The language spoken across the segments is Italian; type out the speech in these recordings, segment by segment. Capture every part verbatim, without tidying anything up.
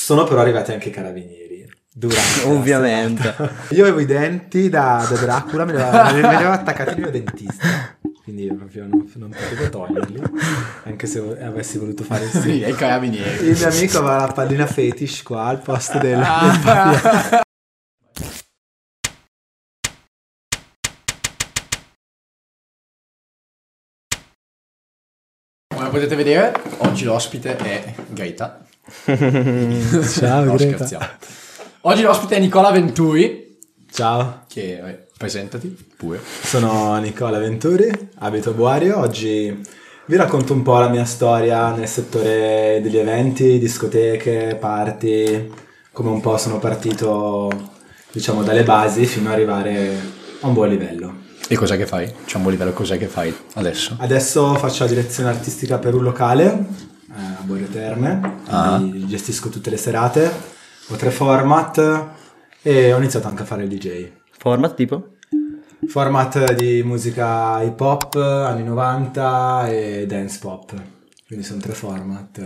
sono però arrivati anche i carabinieri. Durante ovviamente. Io avevo i denti da, da Dracula, me li aveva, me li aveva attaccati il mio dentista. Quindi io proprio non, non potevo toglierli, anche se avessi voluto fare il sì. I carabinieri. Il mio amico aveva la pallina fetish qua al posto del... Ah. Come potete vedere, oggi l'ospite è Greta. Ciao no, Greta. Scherziamo. Oggi l'ospite è Nicola Venturi. Ciao. Che eh, presentati pure. Sono Nicola Venturi, abito a Boario. Oggi vi racconto un po' la mia storia nel settore degli eventi, discoteche, party, come un po' sono partito, diciamo, dalle basi fino ad arrivare a un buon livello. E cos'è che fai? C'è un buon livello, cos'è che fai adesso? Adesso faccio la direzione artistica per un locale eh, a Boario Terme, Ah. gestisco tutte le serate, ho tre format e ho iniziato anche a fare il D J. Format tipo? Format di musica hip hop, anni novanta e dance pop. Quindi sono tre format.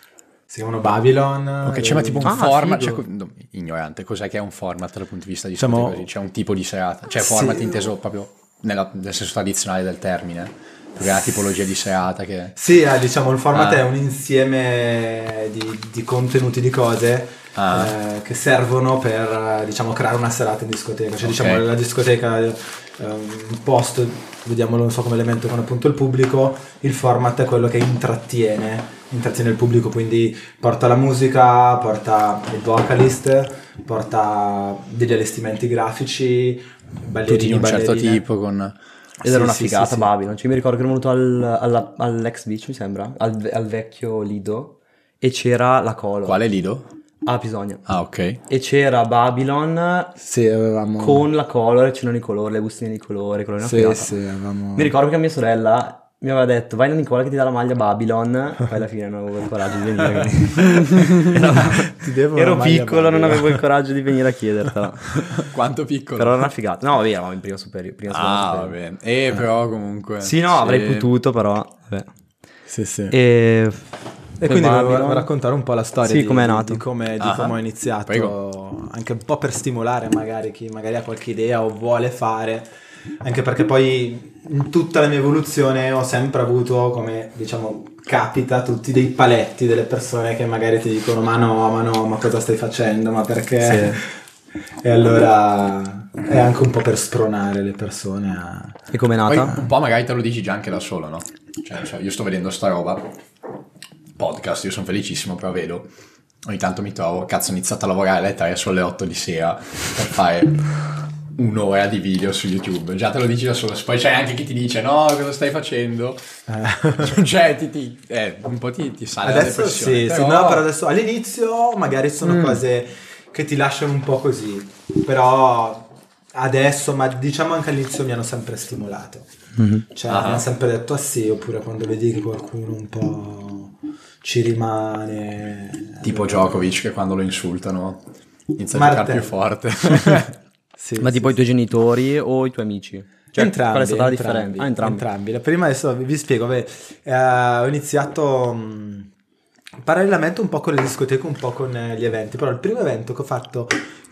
Si chiamano Babylon. Ok, c'è ma tipo un Ah, format, figo. cioè, no, ignorante, cos'è che è un format dal punto di vista di Diciamo- discoteca così? C'è un tipo di serata, cioè Sì. format inteso proprio nella- nel senso tradizionale del termine, perché è una tipologia di serata che... Sì, eh, diciamo il format Ah. è un insieme di, di contenuti, di cose Ah. eh, che servono per eh, diciamo creare una serata in discoteca. Cioè Ok. diciamo la discoteca è un posto, vediamolo non so come elemento con appunto il pubblico, il format è quello che intrattiene, intrattiene il pubblico, quindi porta la musica, porta il vocalist, porta degli allestimenti grafici, ballerini, Tutti di un certo ballerine. tipo con... Ed Sì, era una sì, figata, sì, sì. Babylon. Cioè, mi ricordo che ero venuto al, alla- all'ex beach, mi sembra, al, al vecchio Lido, e c'era la Colo. Quale Lido? Ah, bisogna. Ah, ok. E c'era Babylon Sì, avevamo... con la color, c'erano i colori, le bustine di colore, colori, una Sì, figata. sì, avevamo... Mi ricordo che mia sorella mi aveva detto vai da Nicola che ti dà la maglia Babylon, poi alla fine non avevo il coraggio di venire. quindi- ero Ti devo ero una maglia piccolo, non Babylon. avevo il coraggio di venire a chiedertela. Quanto piccolo? Però era una figata. No, vabbè, eravamo in prima superiore. Prima seconda Ah, va superiore. bene. E però comunque... Sì, no, avrei potuto, però. Vabbè. Sì, sì. E, E quindi Babylon- volevo raccontare un po' la storia Sì, di, com'è nato. di come, di Ah, come ho iniziato, prego. anche un po' per stimolare magari chi magari ha qualche idea o vuole fare, anche perché poi in tutta la mia evoluzione ho sempre avuto, come diciamo capita, tutti dei paletti delle persone che magari ti dicono ma no, ma no, ma cosa stai facendo, ma perché... E allora è anche un po' per spronare le persone a... e com'è Poi nata? un po' magari te lo dici già anche da solo, no? Cioè, non so, io sto vedendo sta roba, podcast, io sono felicissimo, però vedo, ogni tanto mi trovo, cazzo, ho iniziato a lavorare alle tre, sono le otto di sera, per fare un'ora di video su YouTube, già te lo dici da solo, poi c'è anche chi ti dice, no, cosa stai facendo? Cioè, ti, ti, eh, un po' ti, ti sale la Adesso depressione, sì, però... sì, no, però adesso all'inizio magari sono Mm. cose che ti lasciano un po' così, però adesso, ma diciamo anche all'inizio mi hanno sempre stimolato, cioè Ah. mi hanno sempre detto ah sì, oppure quando vedi che qualcuno un po' ci rimane... Tipo Djokovic che quando lo insultano inizia a Martel. giocare più forte. Sì, Ma sì, tipo sì. i tuoi genitori o i tuoi amici? Cioè, Entrambi, qual è stata la entrambi, differenza? Ah, entrambi. entrambi. La prima adesso vi vi spiego, vabbè, eh, ho iniziato mh, parallelamente un po' con le discoteche, un po' con eh, gli eventi, però il primo evento che ho fatto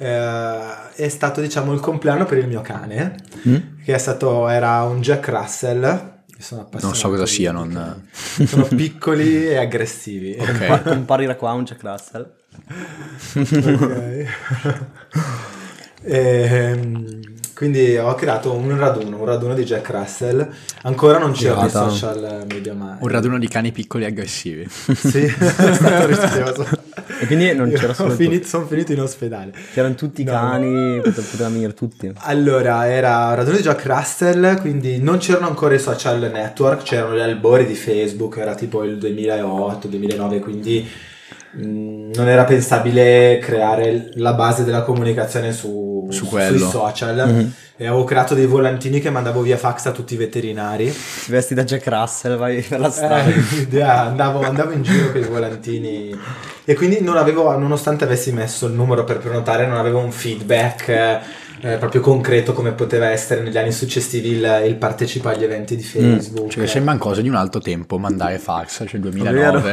eh, è stato diciamo il compleanno per il mio cane, Mm? che è stato, era un Jack Russell. Io sono appassionato Non so cosa di- sia, di non- cani. Sono piccoli e aggressivi. Ok. Qua- Comparirà qua un Jack Russell. Ok. Ehm, quindi ho creato un raduno, un raduno di Jack Russell. Ancora non c'erano i Figata. social media, ma Un raduno di cani piccoli e aggressivi. sì, è stato rischioso. E quindi non Io c'era ho solo finito, sono finito in ospedale. C'erano tutti i No. cani, pote- potevano venire tutti. Allora, era un raduno di Jack Russell, quindi non c'erano ancora i social network, c'erano gli albori di Facebook, era tipo il duemilaotto duemilanove, quindi mh, non era pensabile creare la base della comunicazione su, Su su- quello. sui social. Mhm. E avevo creato dei volantini che mandavo via fax a tutti i veterinari. Ti vesti da Jack Russell, vai per la strada. Eh, l'idea- andavo, andavo in giro con i volantini e quindi non avevo, nonostante avessi messo il numero per prenotare, non avevo un feedback eh, eh, proprio concreto come poteva essere negli anni successivi il, il partecipa agli eventi di Facebook. Cioè, che sembra cose di un altro tempo, mandare fax, cioè duemilanove. Eh,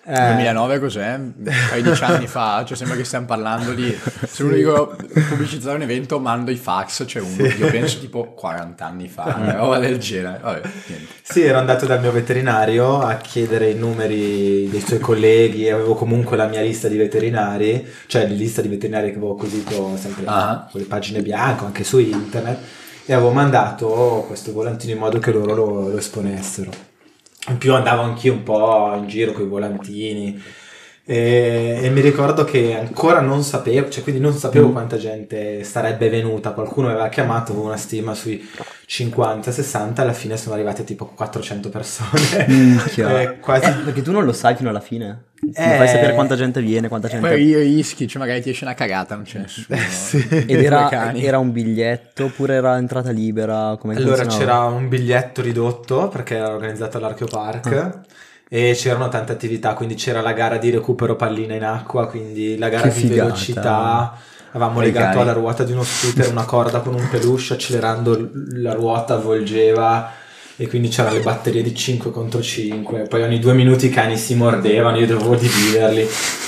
Eh. duemilanove cos'è? tredici anni fa, cioè sembra che stiamo parlando di... Se uno dico pubblicizzare un evento mando i fax, c'è uno, sì. Io penso tipo quaranta anni fa, una roba del genere. Vabbè, niente. Sì, ero andato dal mio veterinario a chiedere i numeri dei suoi colleghi, avevo comunque la mia lista di veterinari, cioè la lista di veterinari che avevo acquisito sempre ah. con le pagine bianche, anche su internet, e avevo mandato questo volantino in modo che loro lo, lo esponessero. In più andavo anch'io un po' in giro con i volantini e, e mi ricordo che ancora non sapevo, cioè quindi non sapevo mm. quanta gente sarebbe venuta, qualcuno aveva chiamato, avevo una stima sui cinquanta sessanta, alla fine sono arrivate tipo quattrocento persone. Mm, eh, quasi... eh, perché tu non lo sai fino alla fine. Eh, non fai sapere quanta gente viene, quanta gente... Poi io rischi, cioè magari ti esce una cagata, non c'è nessuno. Eh, sì. Ed era, era un biglietto oppure era entrata libera? Come allora c'era un biglietto ridotto perché era organizzato all'Archeopark ah. e c'erano tante attività, quindi c'era la gara di recupero pallina in acqua, quindi la gara che di figata. velocità... Avevamo legato cani. alla ruota di uno scooter una corda con un peluche, accelerando la ruota avvolgeva e quindi c'erano le batterie di cinque contro cinque, poi ogni due minuti i cani si mordevano, io dovevo dividerli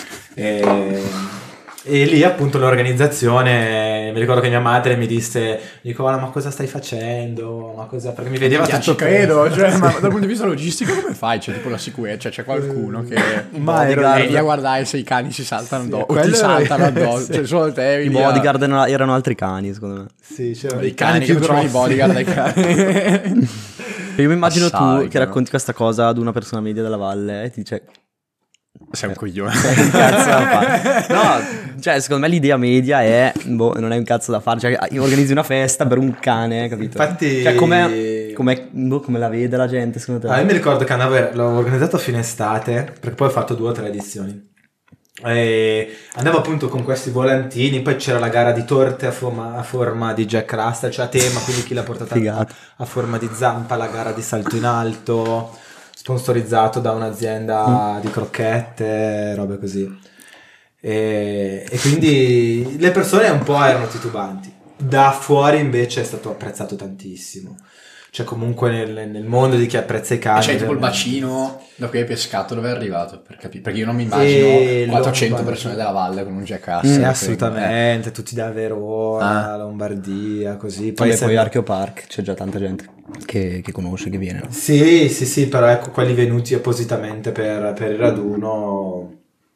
e, e lì appunto l'organizzazione, mi ricordo che mia madre mi disse, dico ma cosa stai facendo, ma cosa, perché mi vedeva tutto ci credo, cioè, ma dal punto di vista logistico come fai? C'è tipo la sicurezza, cioè, c'è qualcuno che ma è lì a guardare se i cani si saltano addosso, sì, o ti saltano addosso, sì. Cioè solo te eri i bodyguard a... erano altri cani secondo me. Sì, c'erano i cani, cani che facevano i bodyguard ai cani. Io mi immagino Assai, tu che no? racconti questa cosa ad una persona media della valle e ti dice sei un coglione. Sei un cazzo da fare. No, cioè secondo me l'idea media è boh, non è un cazzo da fare, cioè organizzi una festa per un cane, capito? Infatti cioè come come, boh, come la vede la gente secondo te? Ah, io mi ricordo che andavo, l'ho organizzato a fine estate, perché poi ho fatto due o tre edizioni. E andavo appunto con questi volantini, poi c'era la gara di torte a forma, a forma di Jack Russell, cioè a tema, quindi chi l'ha portata a, a forma di zampa, la gara di salto in alto, sponsorizzato da un'azienda mm. di crocchette, robe così. E, e quindi le persone un po' erano titubanti. Da fuori invece è stato apprezzato tantissimo. Cioè comunque nel, nel mondo di chi apprezza i cani. E c'è tipo il bacino da cui hai pescato, dove è arrivato? Per capire. Perché io non mi immagino quattrocento Lombardia. Persone della valle con un Jack Russell. Mm, assolutamente, eh. tutti da Verona, ah. Lombardia, così. Poi, poi Archeopark c'è già tanta gente che, che conosce, che viene. No? Sì, sì, sì, però ecco quelli venuti appositamente per, per il raduno.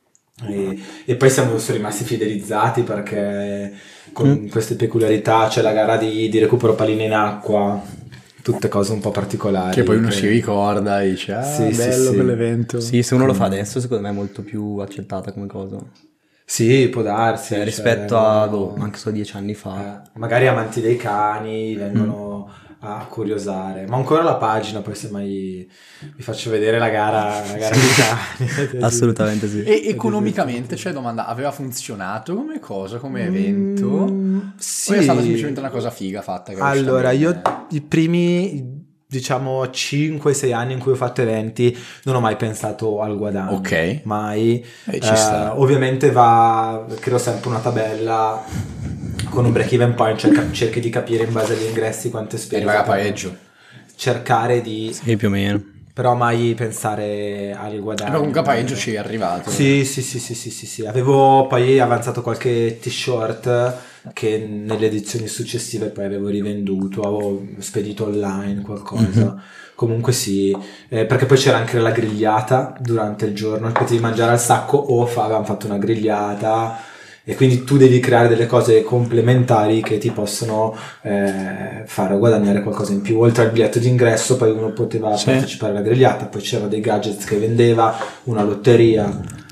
E, e poi siamo rimasti fidelizzati perché con mm. queste peculiarità c'è la gara di, di recupero palline in acqua, tutte cose un po' particolari che poi uno che... si ricorda e dice ah sì, bello sì, quell'evento. Sì, se uno mm. lo fa adesso secondo me è molto più accettata come cosa. Sì, può darsi cioè, rispetto cioè, a boh, anche solo dieci anni fa eh, magari amanti dei cani vengono mm. a curiosare, ma ancora la pagina, poi se mai vi faccio vedere la gara, la gara di cani. Assolutamente sì. E economicamente, cioè domanda, aveva funzionato come cosa, come evento? Mm, sì. O è stata semplicemente una cosa figa fatta? Che allora io i primi diciamo cinque sei anni in cui ho fatto eventi non ho mai pensato al guadagno, ok, mai. E ci sta. Uh, ovviamente va, creo sempre una tabella con un break even point, cioè cerchi di capire in base agli ingressi quante spese arriva a pareggio, cercare di sì più o meno, però mai pensare al guadagno. Ma comunque a pareggio ci è arrivato. Sì, sì, sì, sì, sì, sì, sì. Avevo poi avanzato qualche t-shirt che nelle edizioni successive poi avevo rivenduto, avevo spedito online qualcosa. Mm-hmm. Comunque sì, eh, perché poi c'era anche la grigliata durante il giorno, potevi mangiare al sacco o fa, avevamo fatto una grigliata. E quindi tu devi creare delle cose complementari che ti possono eh, fare guadagnare qualcosa in più. Oltre al biglietto d'ingresso poi uno poteva sì. partecipare alla grigliata, poi c'erano dei gadgets che vendeva, una lotteria,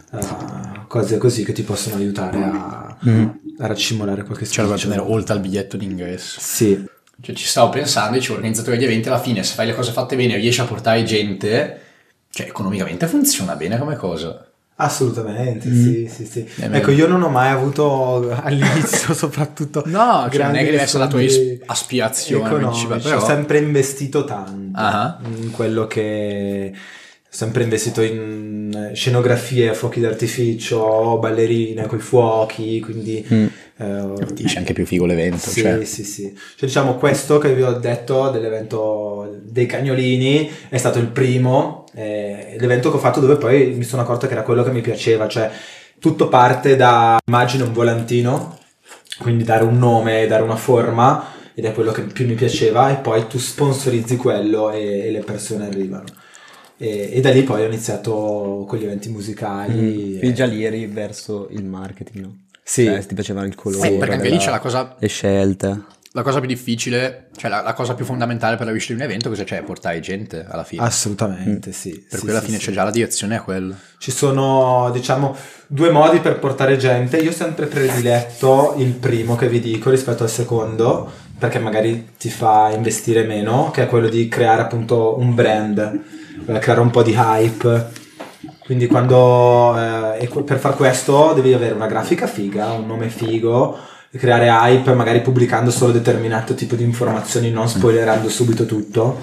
uh, cose così che ti possono aiutare a, mm. a raccimolare qualche spiccio. Cioè, oltre al biglietto d'ingresso. Sì. Cioè ci stavo pensando, dicevo, organizzatore di eventi alla fine, se fai le cose fatte bene riesci a portare gente, cioè economicamente funziona bene come cosa. Assolutamente, mm. sì, sì, sì. Eh, ecco, io non ho mai avuto all'inizio soprattutto no, cioè non è che deve essere la tua aspirazione principale, però ho sempre investito tanto uh-huh. in quello che ho sempre investito in scenografie, fuochi d'artificio, ballerine coi fuochi, quindi mm. eh, dici anche più figo l'evento, sì, cioè. sì, sì. Cioè diciamo questo che vi ho detto dell'evento dei cagnolini è stato il primo eh, l'evento che ho fatto dove poi mi sono accorto che era quello che mi piaceva, cioè tutto parte da immagine un volantino, quindi dare un nome, dare una forma, ed è quello che più mi piaceva, e poi tu sponsorizzi quello e, e le persone arrivano. E, e da lì poi ho iniziato con gli eventi musicali. Mm. Quindi già lì eri verso il marketing, no? Sì. Cioè, ti piacevano il colore, Sì, perché anche lì la- c'è la cosa, le scelte. la cosa più difficile, cioè la, la cosa più fondamentale per la riuscita di un evento, cosa c'è? Portare gente alla fine. Assolutamente, sì. Per sì, cui alla sì, fine sì. c'è già la direzione a quello. Ci sono, diciamo, due modi per portare gente. Io ho sempre prediletto il primo che vi dico rispetto al secondo, perché magari ti fa investire meno, che è quello di creare appunto un brand, eh, creare un po' di hype. Quindi quando eh, e que- per far questo devi avere una grafica figa, un nome figo, creare hype, magari pubblicando solo determinato tipo di informazioni, non spoilerando subito tutto.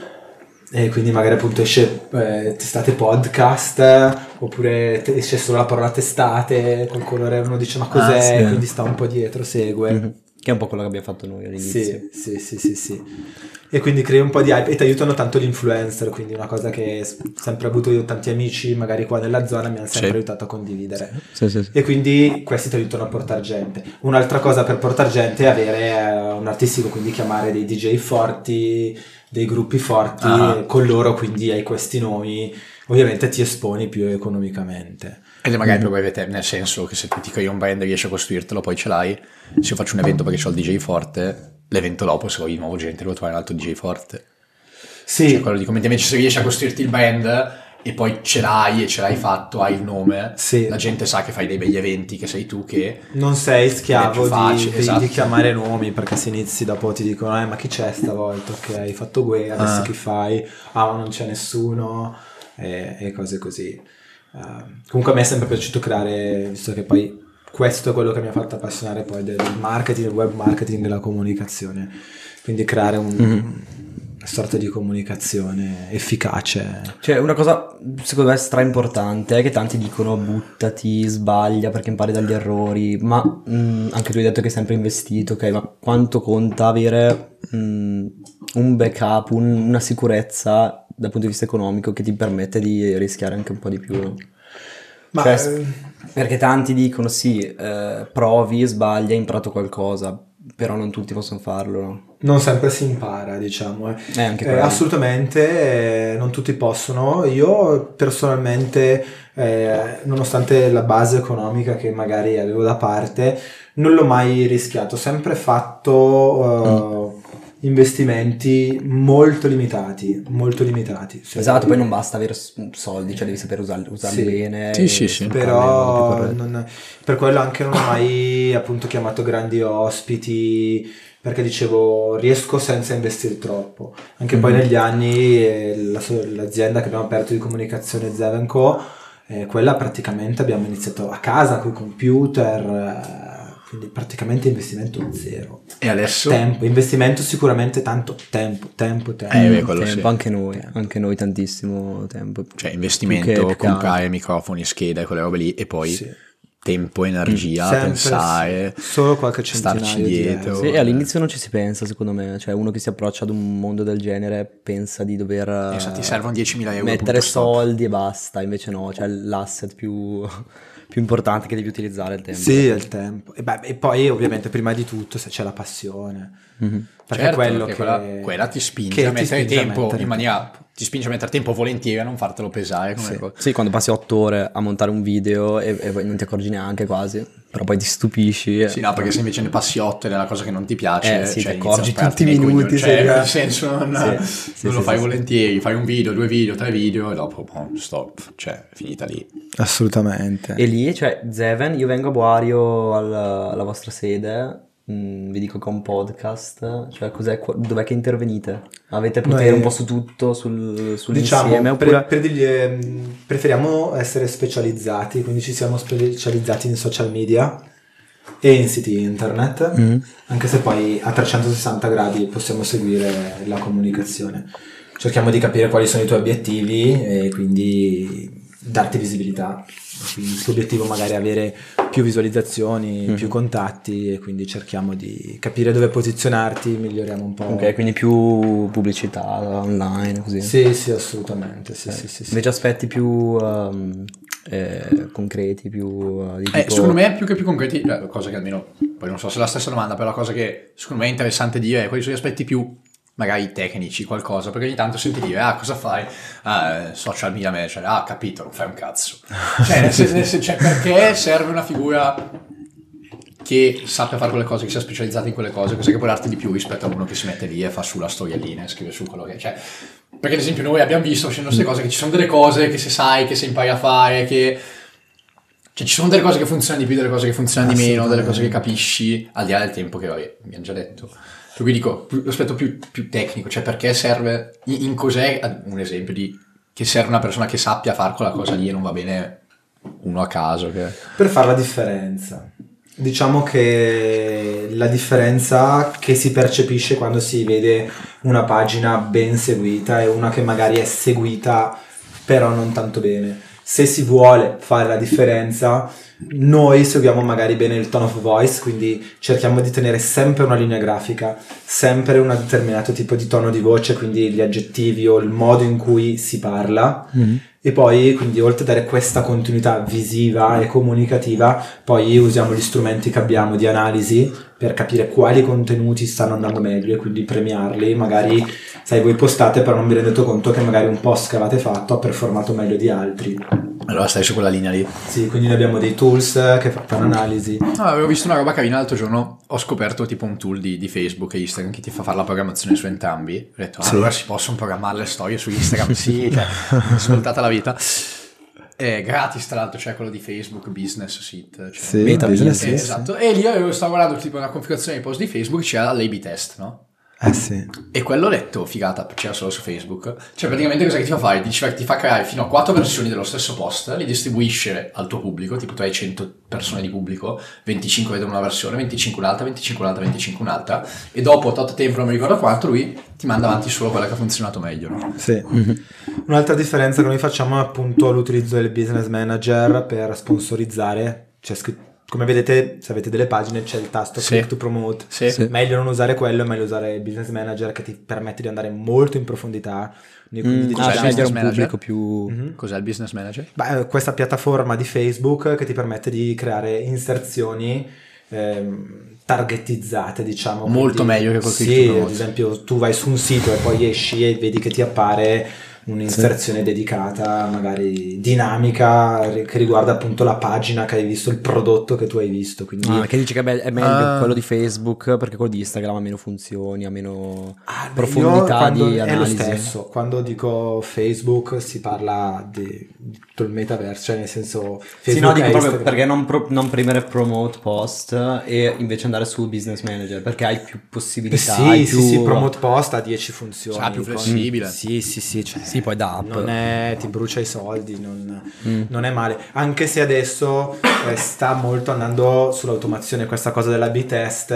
E quindi magari appunto esce eh, testate podcast, oppure te- esce solo la parola testate col colore, uno dice ma cos'è, Ah, sì. quindi sta un po' dietro, segue. Mhm. Che è un po' quello che abbiamo fatto noi all'inizio. Sì, sì, sì, sì, sì. E quindi crei un po' di hype e ti aiutano tanto gli influencer, quindi una cosa che ho sempre avuto io, tanti amici magari qua nella zona mi hanno sempre Sì. aiutato a condividere. Sì, sì, sì. E quindi questi ti aiutano a portare gente. Un'altra cosa per portare gente è avere eh, un artistico, quindi chiamare dei D J forti, dei gruppi forti, Ah. e con loro quindi hai questi nomi, ovviamente ti esponi più economicamente. Ed è magari proprio avete, nel senso che se tu ti crei un brand e riesci a costruirtelo, poi ce l'hai. Se io faccio un evento perché ho il D J forte, l'evento dopo, se voglio di nuovo gente, devo trovare un altro D J forte. Sì, Cioè, quello di come invece se riesci a costruirti il brand e poi ce l'hai e ce l'hai fatto, hai il nome, Sì. la gente sa che fai dei begli eventi, che sei tu che... non sei Ed è schiavo più di, facile, di- esatto. di chiamare nomi, perché se inizi dopo ti dicono eh ma chi c'è stavolta, ok, hai fatto guerra, adesso Ah. chi fai, ah ma non c'è nessuno, e, e cose così. Eh, comunque a me è sempre piaciuto creare, visto che poi questo è quello che mi ha fatto appassionare poi del marketing, del web marketing, della comunicazione, quindi creare un, una sorta di comunicazione efficace. Cioè, una cosa secondo me stra importante è che tanti dicono buttati, sbaglia perché impari dagli errori, ma mh, anche tu hai detto che hai sempre investito, ok, ma quanto conta avere mh, un backup, un- una sicurezza dal punto di vista economico che ti permette di rischiare anche un po' di più, no? Ma Cioè, eh, perché tanti dicono sì, eh, provi, sbaglia, hai imparato qualcosa, però non tutti possono farlo, no? non sempre si impara, diciamo. eh. Eh, anche Eh, quello. assolutamente, eh, non tutti possono. Io personalmente, eh, nonostante la base economica che magari avevo da parte, non l'ho mai rischiato. Ho sempre fatto eh, investimenti molto limitati, molto limitati. Sì. Esatto, poi non basta avere s- soldi, cioè devi sapere usarli, usarli Sì. bene. Sì, e sì, sì. sfruttarli in modo più Però corretto. non- per quello anche non ho mai appunto chiamato grandi ospiti, perché dicevo riesco senza investire troppo. Anche poi Mhm. negli anni eh, la so- l'azienda che abbiamo aperto di comunicazione Zeven Co, eh, quella praticamente abbiamo iniziato a casa con i computer, eh, quindi praticamente investimento zero. E adesso... Tempo, investimento sicuramente tanto tempo, tempo, tempo. Eh, beh, quello Tempo, sì. anche noi, anche noi tantissimo tempo. Cioè Più investimento, che- più che comprare altro. microfoni, schede, quelle robe lì, e poi Sì. tempo, energia, Sempre pensare, sì. Solo qualche starci centinaio di dietro. euro. Sì, e all'inizio non ci si pensa, secondo me. Cioè, uno che si approccia ad un mondo del genere pensa di dover Esatto, ti eh, servono diecimila euro, mettere punto, stop. soldi e basta. Invece no, cioè l'asset più, più importante che devi utilizzare è il tempo. Sì, è il tempo. E, beh, e poi ovviamente prima di tutto se c'è la passione. Mhm. Perché Certo, è quello perché che quella, quella ti spinge che a ti mettere spinge a tempo mettere in maniera... ti spinge a mettere tempo volentieri a non fartelo pesare come Sì. cosa. Sì, quando passi otto ore a montare un video e, e poi non ti accorgi neanche quasi, però poi ti stupisci. Sì, no, perché se invece ne passi otto ed è una cosa che non ti piace, Eh, sì, cioè ti inizi a accorgi spararti tutti i nei minuti, coglioni. Cioè, sì. nel senso, non, Sì, sì, non lo sì, fai sì, volentieri, fai un video, due video, tre video e dopo, boom, stop, cioè, finita lì. Assolutamente. E lì, cioè, Zeven, io vengo a Boario al- alla vostra sede, mm, vi dico che ho un podcast, cioè cos'è, qua- dov'è che intervenite? Avete potere Noi- un po' su tutto, sul, sull'insieme, Diciamo, oppure... pre- predigli- ehm, preferiamo essere specializzati, quindi ci siamo specializzati in social media e in siti internet, Mhm. anche se poi a trecentosessanta gradi possiamo seguire la comunicazione. Cerchiamo di capire quali sono i tuoi obiettivi e quindi darti visibilità. Quindi il tuo obiettivo magari è avere più visualizzazioni, Mm. più contatti, e quindi cerchiamo di capire dove posizionarti, miglioriamo un po'. Ok, quindi più pubblicità online, così. Sì, sì, assolutamente, sì, Ok. sì, sì, sì. Invece aspetti più um, eh, concreti, più uh, di Eh, tipo... secondo me più che più concreti, la cosa che almeno, poi non so se è la stessa domanda, però la cosa che secondo me è interessante dire è quali sono gli aspetti più magari tecnici, qualcosa, perché ogni tanto senti dire, ah, cosa fai? Ah, eh, social media manager, ah, capito, non fai un cazzo. Cioè, nel senso, nel senso, cioè, perché serve una figura che sappia fare quelle cose, che sia specializzata in quelle cose, cos'è che può darti di più rispetto a uno che si mette lì e fa su la storiellina e scrive su quello che... Cioè, perché ad esempio noi abbiamo visto facendo queste cose che ci sono delle cose che se sai, che se impari a fare, che... Cioè ci sono delle cose che funzionano di più, delle cose che funzionano di meno, delle cose che capisci, al di là del tempo che vabbè, mi hanno già detto. Per cui dico, l'aspetto più, più tecnico, cioè perché serve, in, in cos'è, un esempio di che serve una persona che sappia fare quella cosa lì e non va bene uno a caso. Che... Per fare la differenza. Diciamo che la differenza che si percepisce quando si vede una pagina ben seguita e una che magari è seguita però non tanto bene. Se si vuole fare la differenza, noi seguiamo magari bene il tone of voice, quindi cerchiamo di tenere sempre una linea grafica, sempre un determinato tipo di tono di voce, quindi gli aggettivi o il modo in cui si parla. Mm-hmm. E poi, quindi, oltre a dare questa continuità visiva e comunicativa, poi usiamo gli strumenti che abbiamo di analisi per capire quali contenuti stanno andando meglio e quindi premiarli. Magari, sai, voi postate però non vi rendete conto che magari un post che avete fatto ha performato meglio di altri. Allora stai su quella linea lì. Sì, quindi noi abbiamo dei tools che fanno analisi. No, avevo visto una roba carina l'altro giorno, ho scoperto tipo un tool di, di Facebook e Instagram che ti fa fare la programmazione su entrambi. Ho detto, ah, sì. Allora si possono programmare le storie su Instagram? Sì, cioè, svoltata la vita. È gratis tra l'altro, cioè quello di Facebook Business Suite, cioè, sì, Meta Business, eh, esatto. E lì io stavo guardando tipo una configurazione di post di Facebook, c'era l'A B test, no? Eh sì. E quello ho detto, figata, c'era solo su Facebook. Cioè praticamente cosa che ti fa fare? Ti, ti fa creare fino a quattro versioni dello stesso post, li distribuisce al tuo pubblico, tipo tu hai cento persone di pubblico, venticinque vedono una versione, venticinque un'altra, venticinque un'altra, venticinque un'altra, e dopo tot tempo, non mi ricordo quanto, lui ti manda avanti solo quella che ha funzionato meglio, no? Sì. Mm-hmm. Un'altra differenza che noi facciamo è appunto l'utilizzo del business manager per sponsorizzare. C'è scritto, come vedete, se avete delle pagine c'è il tasto sì. click to promote. Sì. Sì. Meglio non usare quello, è meglio usare il business manager che ti permette di andare molto in profondità. Mm, cos'è ah, il business un manager? Pubblico più... Mm-hmm. Cos'è il business manager? Beh, questa piattaforma di Facebook che ti permette di creare inserzioni ehm, targetizzate, diciamo. Molto quindi, meglio che col click sì, to promote. ad esempio tu vai su un sito e poi esci e vedi che ti appare un'inserzione sì. dedicata, magari dinamica, che riguarda appunto la pagina che hai visto, il prodotto che tu hai visto. Quindi... Ah, che dici che è meglio uh... quello di Facebook perché quello di Instagram ha meno funzioni, ha meno ah, profondità di analisi. È lo stesso, quando dico Facebook si parla di tutto il metaverso, cioè nel senso Facebook sì, no, dico proprio Instagram. Perché non, pro, non premere promote post e invece andare su business manager perché hai più possibilità. Sì, hai sì, più... sì, promote post ha dieci funzioni. Sarà più flessibile. Con... Sì, sì, sì, cioè, sì, poi da app. Non è, ti brucia i soldi, non, mm. non è male. Anche se adesso eh, sta molto andando sull'automazione questa cosa dell'A B test.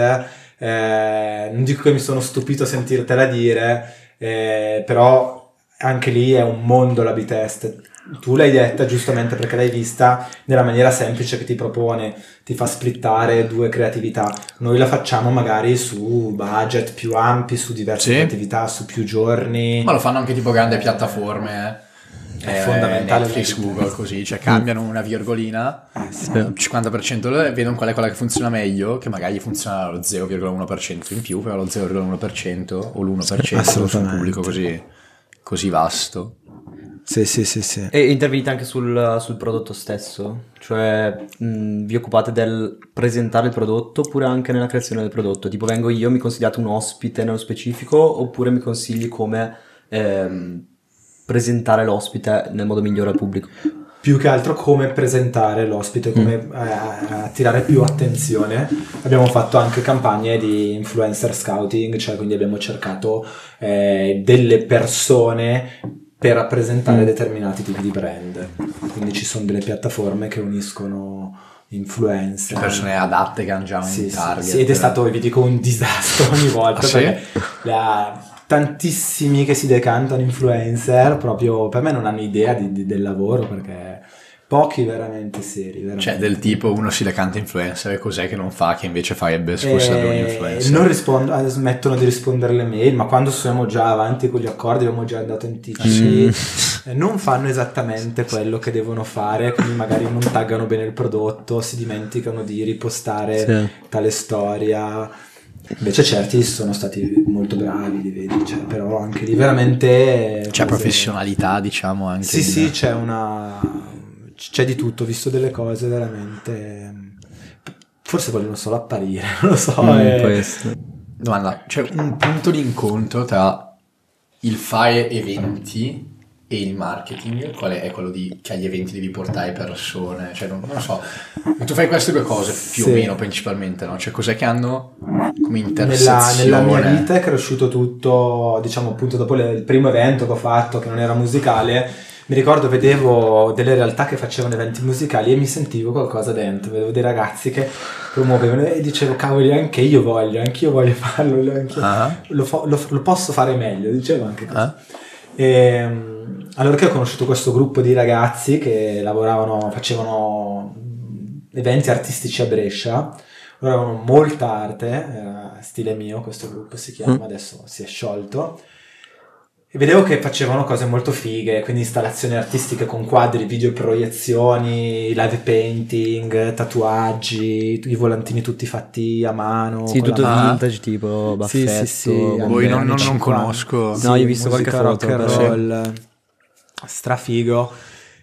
Eh, non dico che mi sono stupito a sentirtela dire, eh, però anche lì è un mondo l'A B test. Tu l'hai detta giustamente perché l'hai vista nella maniera semplice che ti propone, ti fa splittare due creatività. Noi la facciamo magari su budget più ampi, su diverse sì. creatività, su più giorni. Ma lo fanno anche tipo grandi piattaforme, eh. È eh, fondamentale. Netflix, Google, così, cioè cambiano una virgolina, eh, sì. il cinquanta per cento vedono qual è quella che funziona meglio, che magari funziona allo zero virgola uno per cento in più, però lo zero virgola uno per cento o l'uno per cento su un pubblico così, così vasto. Sì, sì, sì, sì. E intervenite anche sul, sul prodotto stesso? Cioè mh, vi occupate del presentare il prodotto oppure anche nella creazione del prodotto? Tipo vengo io, mi consigliate un ospite nello specifico oppure mi consigli come ehm, presentare l'ospite nel modo migliore al pubblico? Più che altro come presentare l'ospite, come mm. eh, attirare più attenzione. Abbiamo fatto anche campagne di influencer scouting, cioè quindi abbiamo cercato eh, delle persone per rappresentare mm. determinati tipi di brand. Quindi ci sono delle piattaforme che uniscono influencer, persone adatte che hanno già un sì, target. Sì, ed è stato, vi dico, un disastro ogni volta. Ah, sì? La, tantissimi che si decantano influencer, proprio per me non hanno idea di, di, del lavoro, perché pochi veramente seri. Veramente. Cioè del tipo uno si decanta influencer e cos'è che non fa che invece farebbe scusa ad un influencer? Non rispondo, smettono di rispondere alle mail, ma quando siamo già avanti con gli accordi, abbiamo già dato anticipi, mm. non fanno esattamente quello che devono fare, quindi magari non taggano bene il prodotto, si dimenticano di ripostare sì. tale storia. Invece certi sono stati molto bravi, li vedi, cioè, però anche lì veramente c'è cose... professionalità, diciamo, anche sì sì me. c'è una c'è di tutto, ho visto delle cose veramente, forse vogliono solo apparire, non lo so. Mm, e... Domanda, c'è un punto di incontro tra il fare eventi e il marketing? Qual è? È quello di che agli eventi devi portare persone, cioè non, non lo so, tu fai queste due cose più sì. o meno principalmente, no? Cioè cos'è che hanno come intersezione? Nella, nella mia vita è cresciuto tutto, diciamo appunto dopo le, il primo evento che ho fatto, che non era musicale. Mi ricordo, vedevo delle realtà che facevano eventi musicali e mi sentivo qualcosa dentro, vedevo dei ragazzi che promuovevano e dicevo cavoli, anche io voglio, anche io voglio farlo, anche io, uh-huh. lo, fo- lo, lo posso fare meglio, dicevo anche così. Uh-huh. E, allora che ho conosciuto questo gruppo di ragazzi che lavoravano, facevano eventi artistici a Brescia, loro avevano molta arte, era stile mio, questo gruppo si chiama, mm. adesso si è sciolto. E vedevo che facevano cose molto fighe, quindi installazioni artistiche con quadri, video proiezioni, live painting, tatuaggi, i volantini tutti fatti a mano. Sì, tutto mano. Vintage, tipo baffetto. Sì, sì, sì. Voi non, non, non conosco. Sì, no, io ho visto qualche foto. Rock and roll, strafigo.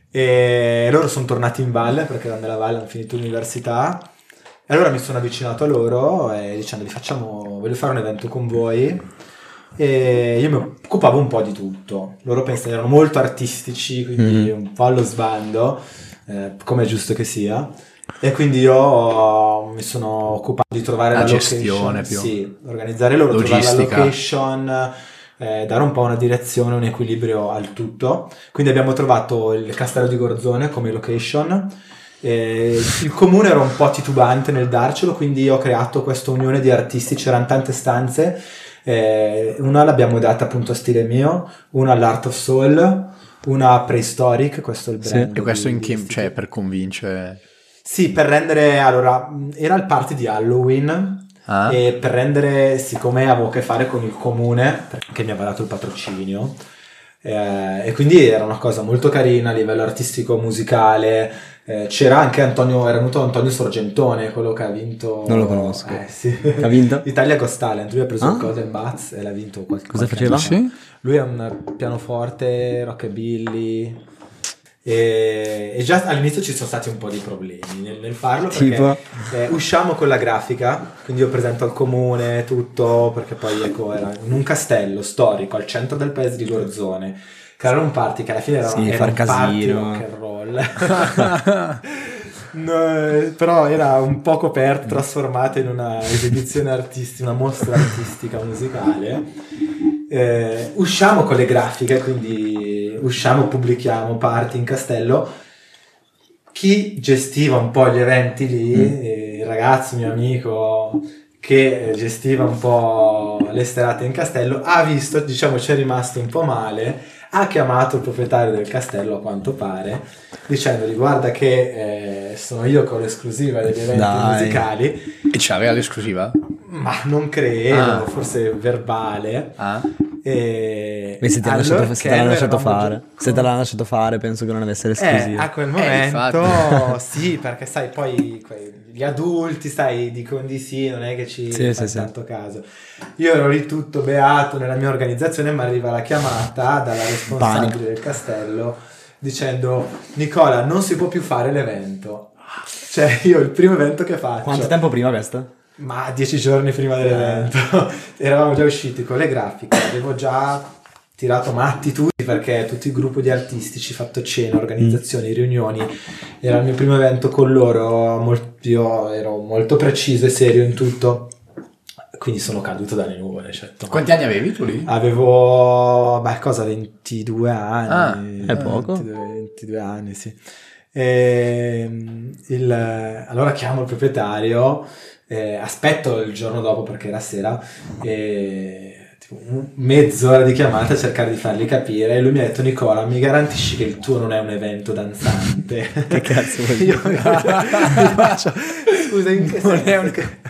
E loro sono tornati in valle, perché erano nella valle, hanno finito l'università. E allora mi sono avvicinato a loro e dicendogli facciamo, voglio fare un evento con voi. E io mi occupavo un po' di tutto, loro pensano erano molto artistici, quindi mm. un po' allo sbando, eh, come è giusto che sia, e quindi io mi sono occupato di trovare la, la gestione location, più sì, organizzare loro, logistica. Trovare la location, eh, dare un po' una direzione, un equilibrio al tutto. Quindi abbiamo trovato il Castello di Gorzone come location. Eh, il comune era un po' titubante nel darcelo, quindi ho creato questa unione di artisti, c'erano tante stanze. Eh, una l'abbiamo data appunto a stile mio, una all'Art of Soul, una a Prehistoric, questo è il brand. Sì. E questo di, in che, di cioè per convincere? Sì, per rendere, allora, era il party di Halloween ah. e per rendere, siccome avevo a che fare con il comune, perché mi aveva dato il patrocinio, eh, e quindi era una cosa molto carina a livello artistico, musicale. Eh, c'era anche Antonio, era venuto Antonio Sorgentone, quello che ha vinto. Non lo conosco. Eh, sì. Ha vinto? Italia Got Talent. Lui ha preso ah? il Golden Buzz e l'ha vinto qualche cosa qualche faceva? Sì? Lui è un pianoforte, rockabilly. E, e già all'inizio ci sono stati un po' di problemi nel, nel farlo, perché tipo? Eh, usciamo con la grafica, quindi io presento al comune tutto, perché poi ecco era in un castello storico al centro del paese di Gorzone, che era un party che alla fine era, sì, era far un casino. party rock and roll. No, però era un po' coperto, trasformato in una esibizione artistica, una mostra artistica musicale. Eh, usciamo con le grafiche, quindi usciamo, pubblichiamo party in castello. Chi gestiva un po' gli eventi lì, mm. eh, il ragazzo, mio amico, che gestiva un po' le serate in castello, ha visto, diciamo, ci è rimasto un po' male. Ha chiamato il proprietario del castello, a quanto pare, dicendogli guarda che eh, sono io con l'esclusiva degli eventi Dai. musicali. E c'aveva l'esclusiva? Ma non credo, ah. forse verbale. Ah. E Beh, se te l'hanno lasciato, se te l'hanno lasciato fare, gi- se te l'hanno lasciato fare, penso che non avesse l'esclusiva. Eh, a quel momento eh, sì, perché sai, poi gli adulti, sai, dicono di sì, non è che ci sì, fai sì, tanto sì. caso. Io ero lì tutto beato nella mia organizzazione, mi arriva la chiamata dalla responsabile Panico. del castello dicendo Nicola, non si può più fare l'evento. Cioè, io il primo evento che faccio. Quanto tempo prima questo? Ma dieci giorni prima dell'evento. Eravamo già usciti con le grafiche, avevo già tirato matti tutti, perché tutto il gruppo di artistici, fatto cena, organizzazioni, riunioni, era il mio primo evento con loro, molto, io ero molto preciso e serio in tutto, quindi sono caduto dalle nuvole. Certo. Quanti anni avevi tu lì? Avevo, beh cosa, ventidue anni. Ah, è poco? ventidue, ventidue anni, sì. E, il, allora chiamo il proprietario, eh, aspetto il giorno dopo perché era sera e tipo, mezz'ora di chiamata a cercare di fargli capire, e lui mi ha detto: Nicola, mi garantisci che il tuo non è un evento danzante? Che cazzo vuoi Io mi faccio, scusa, in che Non è senso un- che,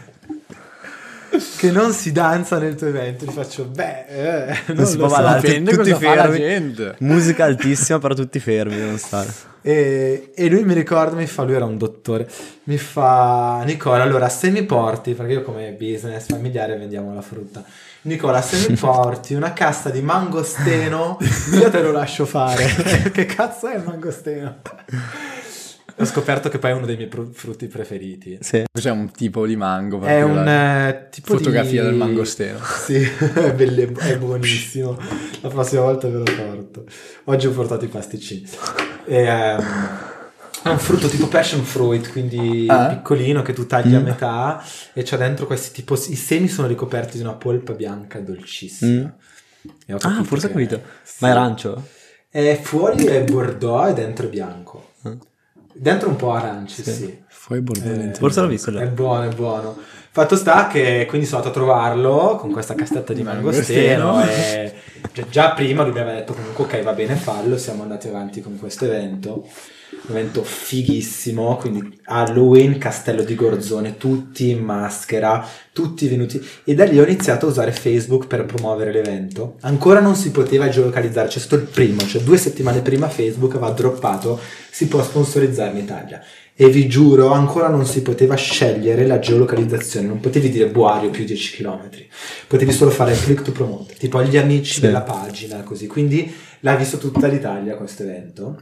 che non si danza nel tuo evento? Gli faccio: beh, eh, non, Non si lo può so. ballare, dipende tutti cosa fa la fermi. gente. Musica altissima, però tutti fermi, non stare. E, e lui mi ricorda, mi fa, lui era un dottore, mi fa: Nicola, allora se mi porti, perché io come business familiare vendiamo la frutta, Nicola, se mi porti una cassa di mangosteno io te lo lascio fare. Che cazzo è il mangosteno? Ho scoperto che poi è uno dei miei pro- frutti preferiti. Sì. Cos'è un tipo di mango? È un particolare? eh, tipo Fotografia di... del mangosteno. Sì, è, belle- è buonissimo. La prossima volta ve lo porto. Oggi ho portato i pasticcini. E, ehm, è un frutto tipo passion fruit, quindi Ah. piccolino, che tu tagli a Mm. metà, e c'ha dentro questi tipo... I semi sono ricoperti di una polpa bianca dolcissima. E ho Ah, capito forse ho che- capito. sì. Ma è arancio? È fuori è bordeaux e dentro è bianco. Ah. Dentro un po' arance, Sì. sì. Fuori bordello. Eh, Forse l'ho visto È già. buono, è buono. Fatto sta che quindi sono andato a trovarlo con questa cassetta di mangosteno, Mangosteno. e già, già prima lui mi aveva detto comunque ok, va bene, fallo. Siamo andati avanti con questo evento. Un evento fighissimo, quindi Halloween, Castello di Gorzone, tutti in maschera, tutti venuti, e da lì ho iniziato a usare Facebook per promuovere l'evento. Ancora non si poteva geolocalizzare, c'è stato il primo, cioè due settimane prima Facebook aveva droppato si può sponsorizzare in Italia, e vi giuro ancora non si poteva scegliere la geolocalizzazione, non potevi dire Boario più dieci chilometri, potevi solo fare click to promote, tipo agli amici Sì. della pagina, così. Quindi l'ha visto tutta l'Italia questo evento.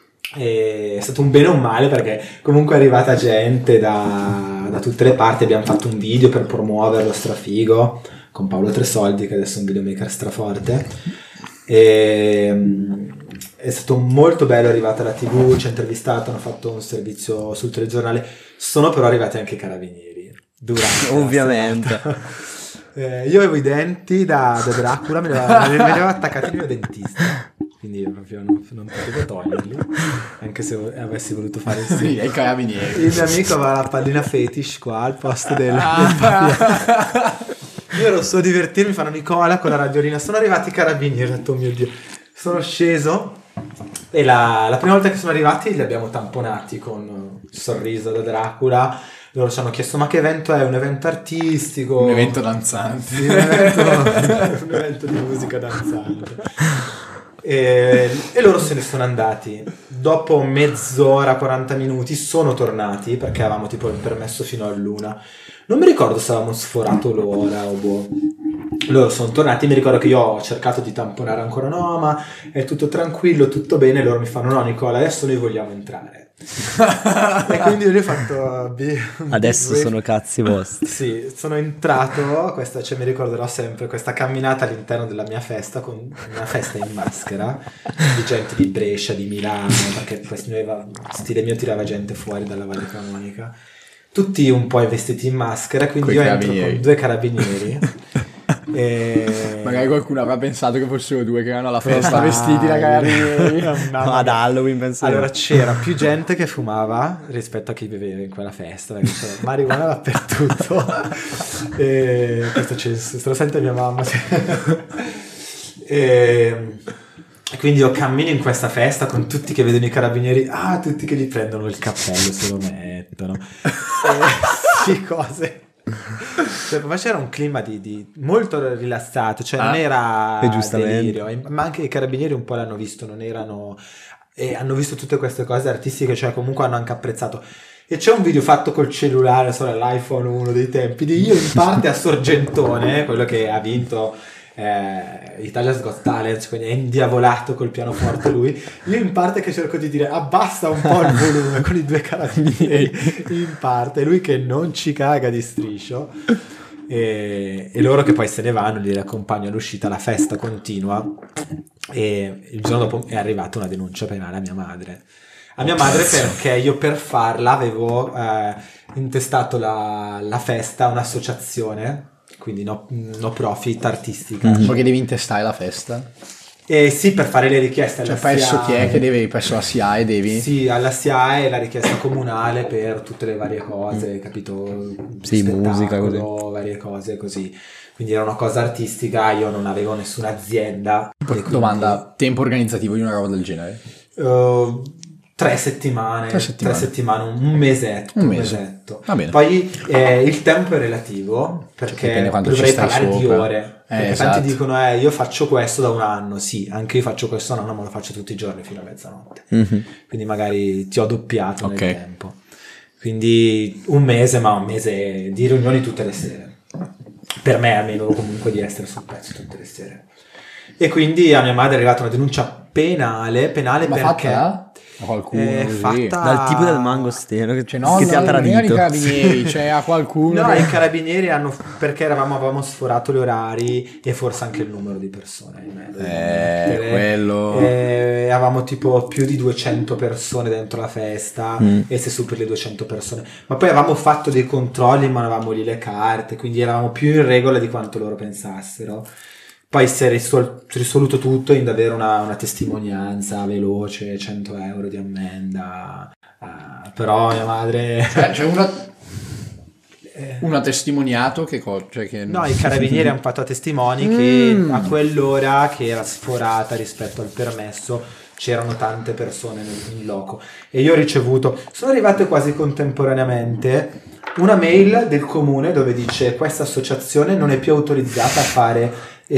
E è stato un bene o un male, perché comunque è arrivata gente da, da tutte le parti. Abbiamo fatto un video per promuoverlo strafigo con Paolo Tresoldi, che adesso è un videomaker straforte, e mm, è stato molto bello. È arrivata la tivù, ci ha intervistato, hanno fatto un servizio sul telegiornale. Sono però arrivati anche i carabinieri durante la Ovviamente. serata. Eh, io avevo i denti da, da Dracula, me li aveva, me li aveva attaccati il mio dentista, quindi io proprio non, non potevo toglierli, anche se vo- avessi voluto fare il Sì, sì. ai carabinieri. Il mio amico aveva la pallina fetish qua al posto del, del Ah. io ero solo a divertirmi, fanno Nicola con la radiolina, sono arrivati i carabinieri, ho detto oh mio Dio. Sono sceso e la, la prima volta che sono arrivati li abbiamo tamponati con il sorriso da Dracula. Loro ci hanno chiesto ma che evento è? Un evento artistico? Un evento danzante. Sì, un evento, un evento di musica danzante. E, e loro se ne sono andati. Dopo mezz'ora, quaranta minuti sono tornati, perché avevamo tipo il permesso fino all'una. Non mi ricordo se avevamo sforato l'ora o boh. Loro sono tornati, mi ricordo che io ho cercato di tamponare ancora, no ma è tutto tranquillo, tutto bene. Loro mi fanno no Nicola, adesso noi vogliamo entrare. E quindi io gli ho fatto "Be- Adesso be- sono cazzi vostri. Sì, sono entrato, questa, cioè mi ricorderò sempre questa camminata all'interno della mia festa, con una festa in maschera di gente di Brescia, di Milano, perché questo aveva, stile mio tirava gente fuori dalla Valle Camonica, tutti un po' vestiti in maschera, quindi Coi io entro carabinieri. con due carabinieri e... Magari qualcuno avrà pensato che fossero due che erano alla festa Probabile. vestiti da carabinieri. Mamma Ad mia. Halloween penso io. Allora c'era più gente che fumava rispetto a chi beveva in quella festa, perché c'era marijuana dappertutto. E questo c'è, se lo sente mia mamma. Sì. E e quindi io cammino in questa festa con tutti che vedono i carabinieri, ah, tutti che gli prendono il cappello, se lo mettono. E, sì, cose. Cioè, ma c'era un clima di, di molto rilassato, cioè non Ah, era e giustamente. delirio, e- ma anche i carabinieri un po' l'hanno visto, non erano, e hanno visto tutte queste cose artistiche, cioè comunque hanno anche apprezzato. E c'è un video fatto col cellulare, solo l'iPhone uno dei tempi, di io in parte a Sorgentone, quello che ha vinto eh, Italia's Got Talent, quindi è indiavolato col pianoforte lui, io in parte che cerco di dire abbassa un po' il volume con i due carabinieri in parte, lui che non ci caga di striscio, e, e loro che poi se ne vanno, li accompagno all'uscita, la festa continua, e il giorno dopo è arrivata una denuncia penale a mia madre. A mia madre perché io per farla avevo eh, intestato la, la festa a un'associazione, quindi no, no profit artistica. Ma che devi intestare la festa? Eh, sì, per fare le richieste alla Cioè presso S I A chi è che devi, presso la S I A E devi? Sì, alla S I A è la richiesta comunale per tutte le varie cose, Mm. capito? Sì, musica, Spettacolo, varie cose così. Quindi era una cosa artistica, io non avevo nessuna azienda. e quindi, Domanda, tempo organizzativo di una roba del genere? uh, tre settimane, Tre settimane. tre settimane, un mesetto. Un Un mese. mesetto. Va bene. Poi eh, il tempo è relativo, perché dipende quanto dovrei ci stai parlare di sopra. ore. Eh, Perché esatto. tanti dicono, eh, io faccio questo da un anno. Sì, anche io faccio questo da un anno, ma lo faccio tutti i giorni fino a mezzanotte. Mhm. Quindi magari ti ho doppiato Ok. nel tempo. Quindi un mese, ma un mese di riunioni tutte le sere. Per me almeno, comunque, di essere sul pezzo tutte le sere. E quindi a mia madre è arrivata una denuncia penale, penale Ma perché... fatta a qualcuno? È così? fatta- Dal tipo del mangosteno che, Cioè, no, che no, ti ha non erano i tradito. carabinieri, cioè a qualcuno. No, che- i carabinieri hanno, perché eravamo, avevamo sforato gli orari e forse anche il numero di persone. ahimè, dovevamo Eh, mettere. quello. E avevamo tipo più di duecento persone dentro la festa Mm. e se superi le duecento persone. Ma poi avevamo fatto dei controlli, ma non avevamo lì le carte, quindi eravamo più in regola di quanto loro pensassero. Poi si è risol- risoluto tutto in davvero una, una testimonianza veloce, cento euro di ammenda. Ah, però mia madre... Cioè, c'è una... uno ha testimoniato che cosa? Cioè che... No, i carabinieri hanno fatto a testimoni che a quell'ora che era sforata rispetto al permesso c'erano tante persone nel- in loco. E io ho ricevuto, sono arrivate quasi contemporaneamente, una mail del comune dove dice: questa associazione non è più autorizzata a fare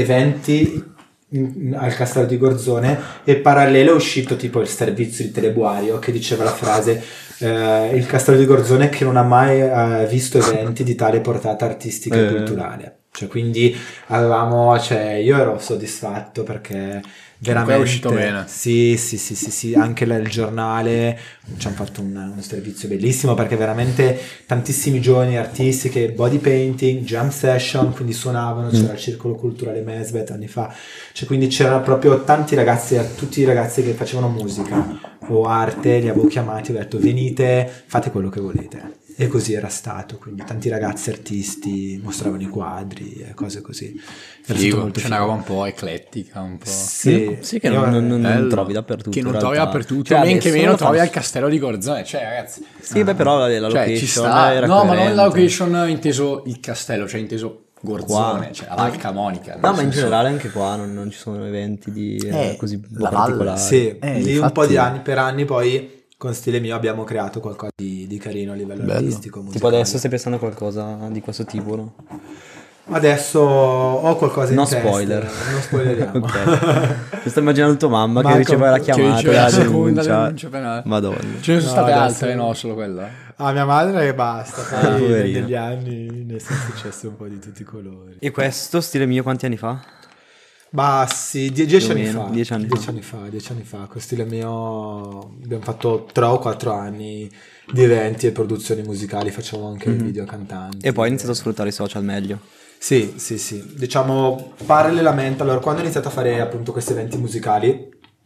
eventi in- in- al Castello di Gorzone, e parallelo è uscito tipo il servizio di Telebuario che diceva la frase eh, il Castello di Gorzone che non ha mai eh, visto eventi di tale portata artistica e Eh. culturale. Cioè, quindi avevamo, cioè, io ero soddisfatto perché veramente è uscito bene. sì, sì, sì, sì, sì, anche là il giornale ci hanno fatto un, un servizio bellissimo, perché veramente tantissimi giovani artisti che body painting, jam session, quindi suonavano, c'era il circolo culturale Mesbet anni fa, cioè quindi c'erano proprio tanti ragazzi, tutti i ragazzi che facevano musica o arte, li avevo chiamati, ho detto venite, fate quello che volete. E così era stato, quindi tanti ragazzi artisti mostravano i quadri e cose così. Era stato Figo, molto c'è una figo. roba un po' eclettica, un po'... Sì, Sì, che io- non, non- non Bello. trovi dappertutto. Che non in trovi realtà. dappertutto, Cioè, men che adesso meno lo trovi fanno- al Castello di Gorzone, cioè ragazzi... Sì, beh, però la, la Cioè, location ci sta... era No, ma non coerente. la location inteso il castello, cioè inteso Gorzone, Qua. cioè la Val Camonica. No, nel ma in senso- generale anche qua non, non ci sono eventi di, Eh, così la valle, particolari. Sì, Eh, lì un infatti- po' di anni per anni poi con stile mio abbiamo creato qualcosa di, di carino a livello Bello. artistico, Tipo musicale. adesso stai pensando a qualcosa di questo tipo, no? Adesso ho qualcosa No in testa, spoiler. non spoileriamo. Ok. Mi sto immaginando tua mamma che Marco, riceve la che Che chiamata, riceve la la seconda denuncia. denuncia penale. Madonna. Ce ne sono No, state adesso- altre, no? Solo quella? Ah, mia madre e basta, Ah, poi poverino. negli anni ne sono successe un po' di tutti i colori. E questo stile mio quanti anni fa? Bah sì, die- dieci Più o anni meno, fa, dieci anni dieci fa. anni fa, dieci anni fa, con stile mio abbiamo fatto tre o quattro anni di eventi e produzioni musicali, facevo anche Mhm. video cantanti. E poi ho iniziato a sfruttare i social meglio. Sì, sì, sì, diciamo parallelamente, allora quando ho iniziato a fare appunto questi eventi musicali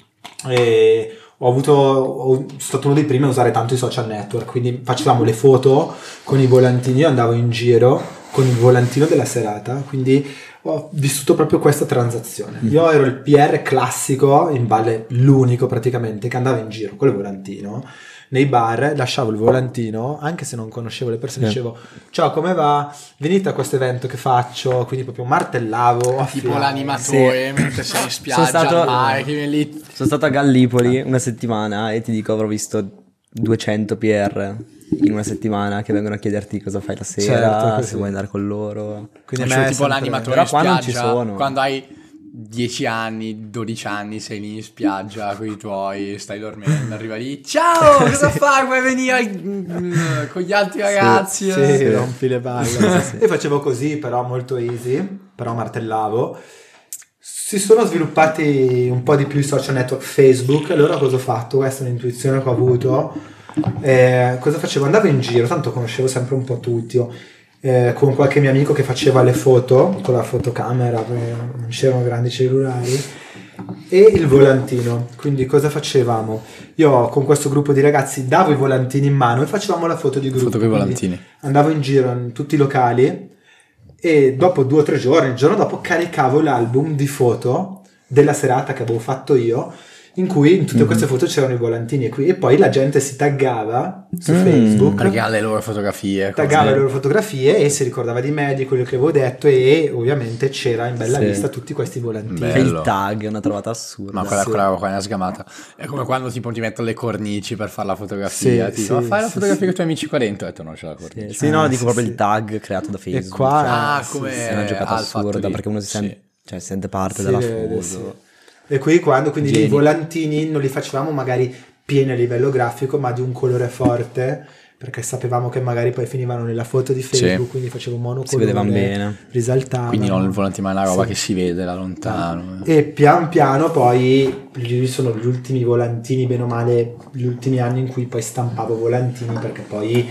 e ho avuto, ho, sono stato uno dei primi a usare tanto i social network, quindi facevamo le foto con i volantini, io andavo in giro con il volantino della serata, quindi ho vissuto proprio questa transazione. Io ero il P R classico in Valle, l'unico praticamente che andava in giro con il volantino nei bar, lasciavo il volantino anche se non conoscevo le persone, Eh. dicevo ciao, come va? Venite a questo evento che faccio, quindi proprio martellavo Tipo affiavo. l'animatore mentre sei in spiaggia Sono stato- al mare, che viene lì... Sono stato a Gallipoli una settimana e ti dico avrò visto duecento P R in una settimana che vengono a chiederti cosa fai la sera, Certo, così. se vuoi andare con loro. Quindi a Cioè, me è tipo sempre- l'animatore Però in qua non ci spiaggia, sono. quando hai dieci anni, dodici anni, sei lì in spiaggia con i tuoi, stai dormendo, arriva lì, ciao, cosa fai? Vuoi venire mm, con gli altri ragazzi? Sì, eh?" rompi le balle. Io facevo così, però molto easy, però martellavo. Si sono sviluppati un po' di più i social network, Facebook, allora cosa ho fatto? Questa è un'intuizione che ho avuto. Eh, cosa facevo? Andavo in giro, tanto conoscevo sempre un po' tutti, io, eh, con qualche mio amico che faceva le foto, con la fotocamera, perché non c'erano grandi cellulari, e il volantino. Quindi cosa facevamo? Io con questo gruppo di ragazzi davo i volantini in mano e facevamo la foto di gruppo. Foto con i Quindi volantini. andavo in giro in tutti i locali e dopo due o tre giorni, il giorno dopo caricavo l'album di foto della serata che avevo fatto io, in cui in tutte Mm-hmm. queste foto c'erano i volantini e qui, e poi la gente si taggava su Mm, Facebook, Perché ha le loro fotografie. taggava cose. le loro fotografie e si ricordava di me, di quello che avevo detto, e ovviamente c'era in bella Sì. lista tutti questi volantini. Beh. Che il Bello. tag è una trovata assurda. Ma quella, Sì. quella roba qua è una sgamata. È come quando tipo ti mettono le cornici per fare la fotografia. Sì, tipo, sì, ma fai la sì, fotografia sì. con i tuoi amici qua dentro. Ho detto no, c'è la Sì, cornice. sì, no, Ah, dico sì, proprio sì. il tag creato da Facebook. E qua- cioè, Ah, sì, come sì, è una giocata ha il fatto assurda lì. perché uno si Sì. sente, cioè, si sente parte Si della vede, foto. sì. E qui quando quindi Geni. i volantini non li facevamo magari pieni a livello grafico, ma di un colore forte, perché sapevamo che magari poi finivano nella foto di Facebook, Sì. quindi facevo monocolore, Si vedevano bene. risaltavano. Quindi non il volantino, ma è una roba Sì. che si vede da lontano. E pian piano poi lì sono gli ultimi volantini, bene o male, gli ultimi anni in cui poi stampavo volantini, perché poi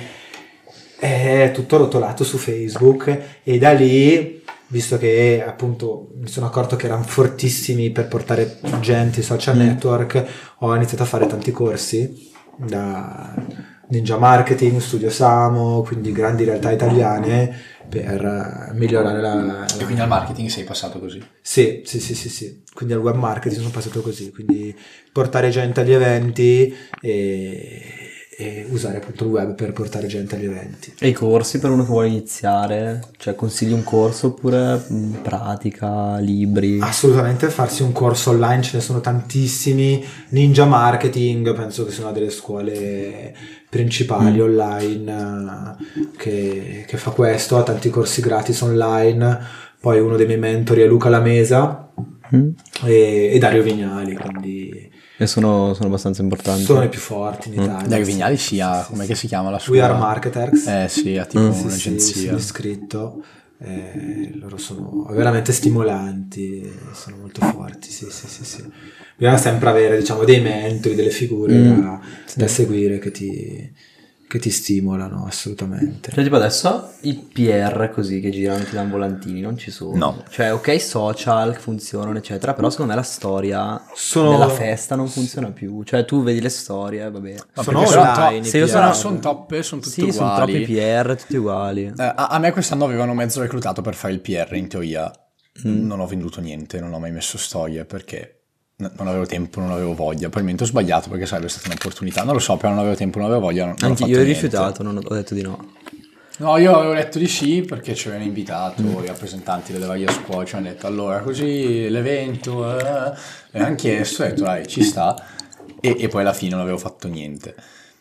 è tutto rotolato su Facebook, e da lì, visto che appunto mi sono accorto che erano fortissimi per portare gente ai social Mm. network, ho iniziato a fare tanti corsi da Ninja Marketing, Studio Samo, quindi grandi realtà italiane, per eh, migliorare la, la- E quindi al marketing sei passato così. sì, sì, sì, sì, sì. Quindi al web marketing sono passato così, quindi portare gente agli eventi e, e usare appunto il web per portare gente agli eventi. E i corsi per uno che vuole iniziare? Cioè, consigli un corso oppure mh, pratica, libri? Assolutamente farsi un corso online, ce ne sono tantissimi. Ninja Marketing penso che sia una delle scuole principali Mm. online eh, che, che fa questo, ha tanti corsi gratis online. Poi uno dei miei mentori è Luca Lamesa Mm. e, e Dario Vignali, quindi E sono, sono abbastanza importanti. sono i più forti in Mm. Italia. Dario sì, Vignali sì, sia, sì, com'è sì, che sì. si chiama la sua? We Are Marketers. Eh sì, ha tipo Mm. Sì, sì, un'agenzia. sono iscritto. Eh, loro sono veramente stimolanti, sono molto forti. Sì, sì, sì, sì. Bisogna sempre avere, diciamo, dei mentori, delle figure Mm, da, sì. da seguire che ti, che ti stimolano assolutamente. Cioè, tipo adesso i P R così che girano ti danno volantini non ci sono. No. Cioè, ok, social che funzionano, eccetera, però secondo me la storia Sono- della festa non funziona più. Cioè, tu vedi le storie, vabbè. Ma Sono perché sono online tro- i se io P R. sono- sono troppe, sono tutte Sì, sono uguali. troppi P R, tutti uguali. Eh, a, a me quest'anno avevano mezzo reclutato per fare il P R in teoria. Mm. Non ho venduto niente, non ho mai messo storie perché n- non avevo tempo, non avevo voglia. Probabilmente ho sbagliato perché sarebbe stata un'opportunità. Non lo so, però non avevo tempo, non avevo voglia. Non, non ho Anche fatto io ho niente. rifiutato, non ho, ho detto di no. No, io avevo detto di sì perché ci avevano invitato i rappresentanti delle varie scuole, ci hanno detto allora così l'evento, eh, e hanno chiesto, ho detto dai ci sta, e, e poi alla fine non avevo fatto niente.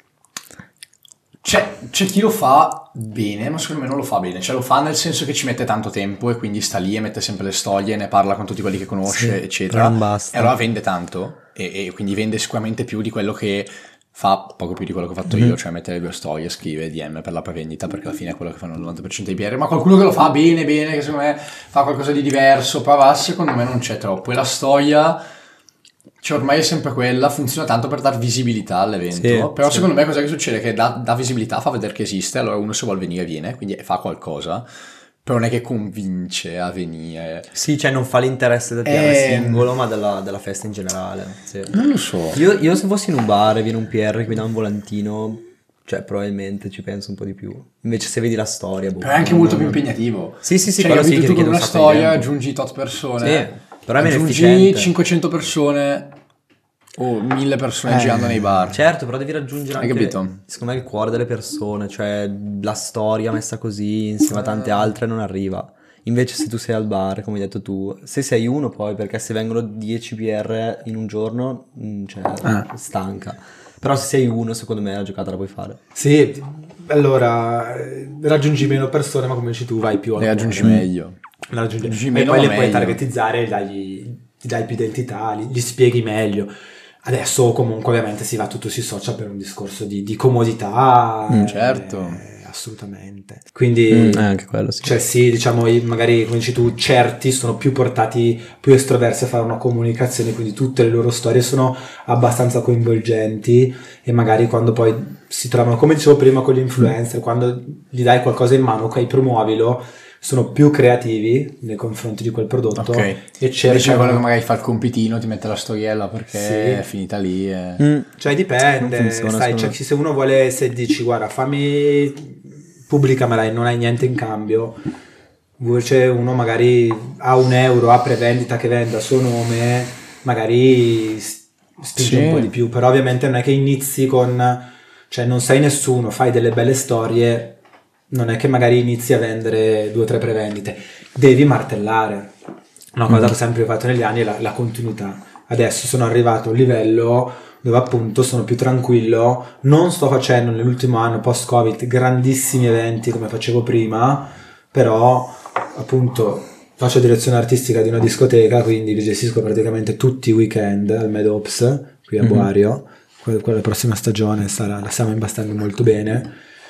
C'è, c'è chi lo fa bene, ma secondo me non lo fa bene, cioè lo fa nel senso che ci mette tanto tempo e quindi sta lì e mette sempre le storie, ne parla con tutti quelli che conosce, Sì, eccetera, però non basta. e allora vende tanto e, e quindi vende sicuramente più di quello che fa, poco più di quello che ho fatto Mhm. io, cioè mettere le due storie, scrive D M per la prevendita, perché alla fine è quello che fanno il novanta per cento dei P R, ma qualcuno che lo fa bene bene, che secondo me fa qualcosa di diverso, però secondo me non c'è troppo, e la storia, cioè ormai è sempre quella, funziona tanto per dar visibilità all'evento, Sì, però sì. secondo me cosa che succede? Che dà, dà visibilità, fa vedere che esiste, allora uno se vuole venire viene, quindi fa qualcosa, però non è che convince a venire. Sì, cioè non fa l'interesse del P R Eh, singolo, ma della, della festa in generale. Sì. Non lo so. Io, io se fossi in un bar e viene un P R che mi dà un volantino, cioè probabilmente ci penso un po' di più. Invece se vedi la storia... boh, Però è anche non- molto più non- impegnativo. Sì, sì, sì, cioè, quello sì, capito, che tu con richiede un una sacco di storia tempo. aggiungi tot persone, Sì, però è meno aggiungi efficiente. cinquecento persone o mille persone Eh, girando nei bar. Certo, però devi raggiungere Hai anche, capito? secondo me, il cuore delle persone, cioè la storia messa così insieme a tante altre non arriva. Invece se tu sei al bar, come hai detto tu, se sei uno poi, perché se vengono dieci P R in un giorno, mm, cioè, Ah. stanca. Però se sei uno, secondo me la giocata la puoi fare. Sì, allora eh, raggiungi meno persone, ma come dici tu vai più a Le raggiungi cuore. meglio. La raggiungi- Raggiungi e meno, poi ma le puoi meglio. targetizzare, gli dai, gli dai più identità, gli, gli spieghi meglio. Adesso comunque ovviamente si va tutto sui social per un discorso di, di comodità. Mm, eh, certo. Assolutamente. Quindi, Mm, eh, anche quello, sì. cioè sì, diciamo, i- magari come dici tu, certi sono più portati, più estroversi a fare una comunicazione, quindi tutte le loro storie sono abbastanza coinvolgenti, e magari quando poi si trovano, come dicevo prima con gli influencer, quando gli dai qualcosa in mano, ok, promuovilo, sono più creativi nei confronti di quel prodotto Ok. e Invece quello che cercano. magari fa il compitino, ti mette la storiella perché Sì. è finita lì. E... Mm. Cioè dipende, Non funziona, sai, secondo cioè, me. se uno vuole, se dici guarda fammi, pubblicamela e non hai niente in cambio, Invece uno magari ha un euro, ha prevendita che vende a suo nome, magari spinge Sì. un po' di più, però ovviamente non è che inizi con, cioè non sei nessuno, fai delle belle storie, non è che magari inizi a vendere due o tre prevendite, devi martellare. Una cosa Mm. che ho sempre fatto negli anni è la, la continuità. Adesso sono arrivato a un livello dove appunto sono più tranquillo, non sto facendo nell'ultimo anno post-Covid grandissimi eventi come facevo prima, però appunto faccio direzione artistica di una discoteca, quindi li gestisco praticamente tutti i weekend al Mad Ops qui a Mhm. Boario. Que- quella prossima stagione sarà, la stiamo impastando molto bene.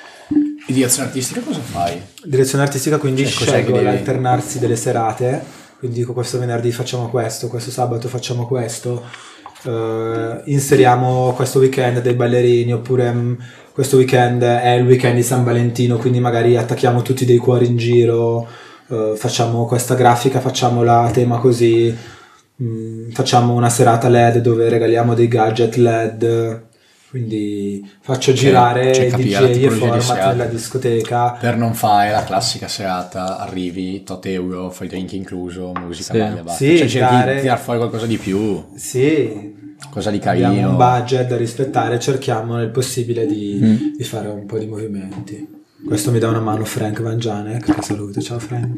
E direzione artistica cosa fai? Direzione artistica, quindi Cioè, cos'è scelgo che devi- l'alternarsi delle serate, quindi dico questo venerdì facciamo questo, questo sabato facciamo questo, eh, inseriamo questo weekend dei ballerini, oppure mh, questo weekend è il weekend di San Valentino, quindi magari attacchiamo tutti dei cuori in giro, eh, facciamo questa grafica, facciamola a tema così, mh, facciamo una serata L E D dove regaliamo dei gadget L E D. Quindi faccio girare cioè i capire la D J e tipologia di format serata. nella discoteca. Per non fare la classica serata, arrivi, tot euro, fai drink incluso, musica, Sì. balla, basta. Sì, Cioè cerchi dare- di tirar fuori qualcosa di più, Sì, cosa di abbiamo carino. un budget da rispettare, cerchiamo nel possibile di, Mm. di fare un po' di movimenti. Questo mi dà una mano Frank Van Janek, che saluto, ciao Frank.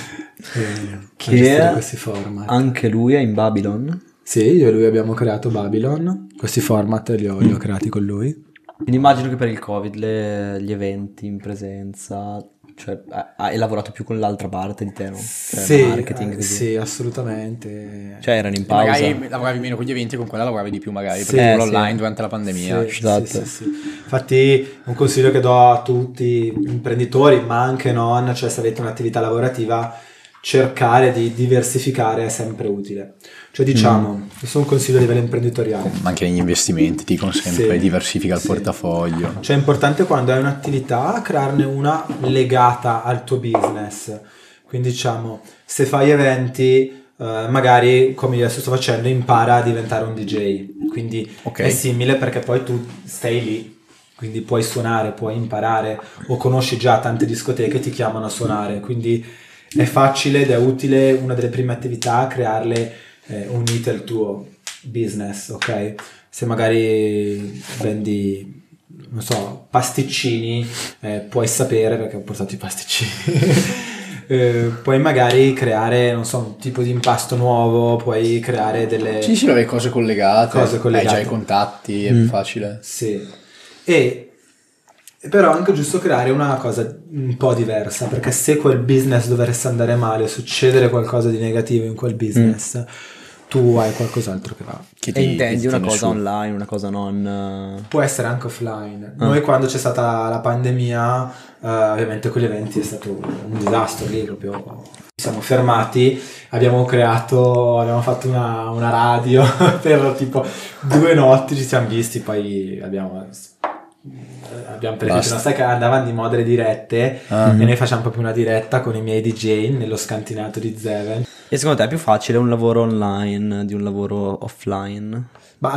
Eh, Che a gestire questi format. anche lui è in Babylon. Sì, io e lui abbiamo creato Babylon, questi format li ho, li ho creati con lui. Quindi immagino che per il Covid le- gli eventi in presenza, cioè ha- hai lavorato più con l'altra parte di te, no? Cioè, Sì, marketing, eh, così. sì, assolutamente. Cioè erano in E pausa. magari lavoravi meno con gli eventi, con quella lavoravi di più magari, Sì, perché eh, quello sì. online durante la pandemia. Sì, esatto. sì, sì, sì. Infatti un consiglio che do a tutti imprenditori, ma anche non, cioè se avete un'attività lavorativa, cercare di diversificare è sempre utile. Cioè diciamo, questo è un consiglio a livello imprenditoriale. Ma anche negli investimenti ti dicono sempre Sì, diversifica il sì. portafoglio. Cioè è importante quando hai un'attività crearne una legata al tuo business. Quindi diciamo, se fai eventi, eh, magari come io adesso sto facendo, impara a diventare un D J. Quindi Ok. è simile perché poi tu stai lì, quindi puoi suonare, puoi imparare o conosci già tante discoteche e ti chiamano a suonare. Quindi è facile ed è utile, una delle prime attività, crearle eh, unite al tuo business, ok? Se magari vendi, non so, pasticcini, eh, puoi sapere, perché ho portato i pasticcini, eh, puoi magari creare, non so, un tipo di impasto nuovo, puoi creare delle... Sì, sì, avevi cose collegate, Cose collegate. hai già i contatti, è Mm. più facile. Sì, e però è anche giusto creare una cosa un po' diversa, perché se quel business dovesse andare male, succedere qualcosa di negativo in quel business, tu hai qualcos'altro che va. Che E ti- intendi che ti una tiene cosa su. online, una cosa non... Può essere anche offline. Ah. Noi quando c'è stata la pandemia, eh, ovviamente con gli eventi è stato un disastro lì, proprio ci siamo fermati, abbiamo creato, abbiamo fatto una, una radio per tipo due notti, ci siamo visti, poi abbiamo... abbiamo preferito Basta. una stacca, andavano di moda le dirette Ah. e noi facciamo proprio una diretta con i miei D J nello scantinato di Zeven. E secondo te è più facile un lavoro online di un lavoro offline? Ma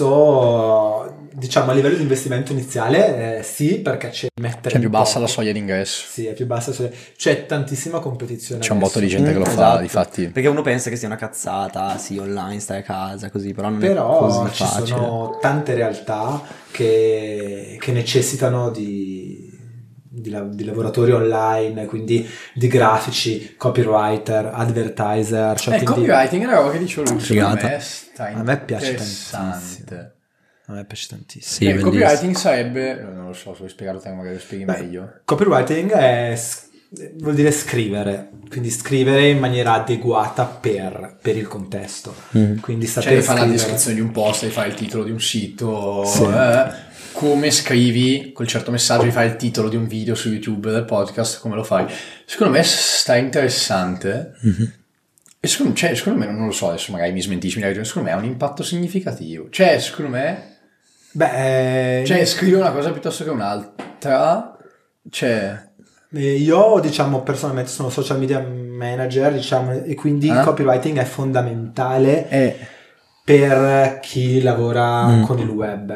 adesso, diciamo, a livello di investimento iniziale, eh, sì, perché c'è mettere Cioè, è più in bassa poco. la soglia d'ingresso. Sì, è più bassa. cioè, C'è tantissima competizione. C'è un botto di adesso. gente che lo fa, Esatto. difatti. Perché uno pensa che sia una cazzata, sì, online, stai a casa, così, però non è Però così ci facile. sono tante realtà che, che necessitano di, di, la- di lavoratori online, quindi di grafici, copywriter, advertiser. Cioè Eh, quindi- copywriting è una roba che dicevo lui, secondo Figata. me sta A me piace interessante. A me piace tantissimo. Sì, Eh, bellissimo. copywriting sarebbe, non lo so, se vuoi spiegarlo te magari lo spieghi Beh, meglio. Copywriting è, s- vuol dire scrivere, quindi scrivere in maniera adeguata per, per il contesto. Mm. Quindi Cioè, sapere devi fare la scrivere. descrizione di un post, devi fare il titolo di un sito, Sì. eh, come scrivi col certo messaggio, devi fare il titolo di un video su YouTube, del podcast, come lo fai. Secondo me sta interessante. Mhm. E secondo, cioè, secondo me, non lo so, adesso magari mi smentisci, mi dai- secondo me ha un impatto significativo. Cioè, secondo me, Beh, eh, cioè, scrivere una cosa piuttosto che un'altra, cioè... eh, io diciamo personalmente sono social media manager, diciamo, e quindi il Ah. copywriting è fondamentale Eh, per chi lavora Mm. con il web.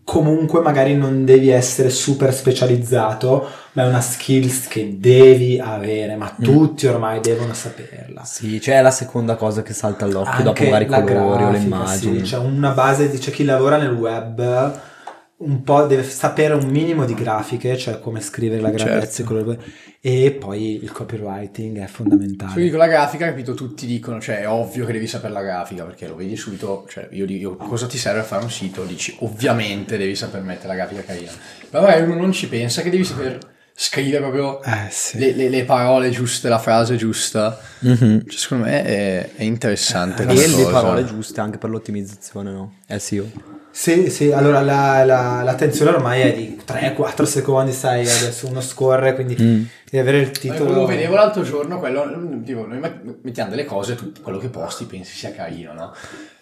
comunque magari non devi essere super specializzato, ma è una skills che devi avere, ma Mm. tutti ormai devono saperla. Sì, cioè è la seconda cosa che salta all'occhio Anche dopo magari i la colori o le grafica, immagini. sì, cioè una base, dice chi lavora nel web un po' deve sapere un minimo di grafiche, cioè come scrivere la grandezza, Certo. e quello- e poi il copywriting è fondamentale. Se io dico la grafica, capito, tutti dicono, cioè è ovvio che devi sapere la grafica, perché lo vedi subito, cioè io dico cosa ti serve a fare un sito, dici ovviamente devi saper mettere la grafica carina, ma magari uno non ci pensa che devi saper scrivere proprio Eh sì. le, le- le parole giuste, la frase giusta. Mhm. Cioè, secondo me è, è interessante E questa le cosa. parole giuste anche per l'ottimizzazione, no? Eh sì, io. Sì, sì, allora la, la, l'attenzione ormai è di tre quattro secondi, sai, adesso uno scorre, quindi Mm. devi avere il Ma titolo. Lo vedevo l'altro giorno, quello, tipo, noi mettiamo delle cose, tu, quello che posti pensi sia carino, no?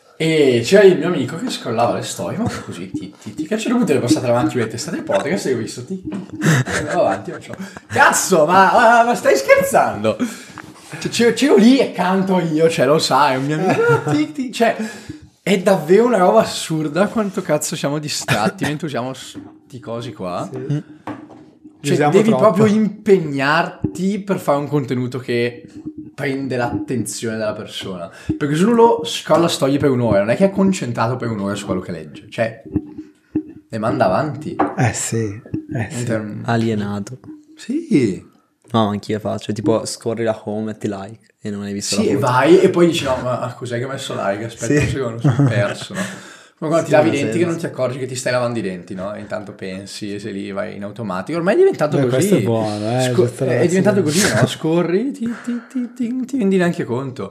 E c'era il mio amico che scrollava le storie, ma così, ti, ti, ti, che a un certo punto è passata davanti a me, testate il podcast e ho visto, ti, ti, ti, andavo avanti, faccio, cazzo, ma, ma, ma stai scherzando? Cioè, c'ero, c'ero lì e canto io, cioè, lo sai, un mio amico, ti, ti, cioè, è davvero una roba assurda quanto cazzo siamo distratti mentre usiamo sti cosi qua. Sì. Mm. Cioè, Usiamo devi troppo. proprio impegnarti per fare un contenuto che prende l'attenzione della persona. Perché se uno lo scrolla storie per un'ora, non è che è concentrato per un'ora su quello che legge. Cioè, le manda avanti. Eh sì, eh sì. Inter- Alienato. Sì. No, anch'io faccio, tipo scorri la home, metti like e non hai visto Sì, la e foto. vai e poi dici no, ma cos'è che ho messo like? Aspetta Sì. un secondo, sono perso, no? Come quando ti Sì, lavi i ha denti senso. che non ti accorgi che ti stai lavando i denti, no? E intanto pensi e sei lì, vai in automatico. Ormai è diventato Beh, così. questo è buono, eh, Sco- giusto, è ragazzi. diventato così, no? Scorri, ti, ti, ti, ti, ti rendi neanche conto.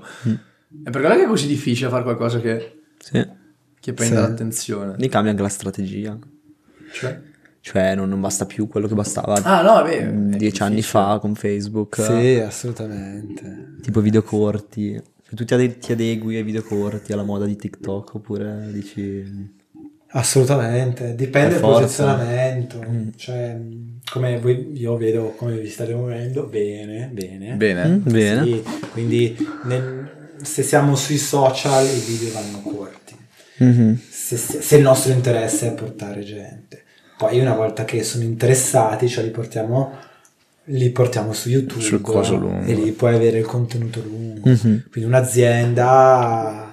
È per quello che è così difficile fare qualcosa che, Sì. che prenda Sì. l'attenzione. Lì cambia anche la strategia. Cioè? Cioè non, non basta più quello che bastava Ah, no, vabbè. è dieci anni difficile. fa con Facebook. Sì, assolutamente. Tipo video corti. Cioè, tu ti, ade- ti adegui ai video corti, alla moda di TikTok, oppure dici... Assolutamente, dipende Per dal forza. posizionamento, cioè come voi, io vedo come vi state muovendo, bene, bene. Bene. Mm, bene. Sì, quindi nel- se siamo sui social i video vanno corti, Mhm. se, se il nostro interesse è portare gente. Poi una volta che sono interessati, cioè li portiamo, li portiamo su YouTube Sul coso lungo. e lì puoi avere il contenuto lungo. Mhm. Quindi un'azienda,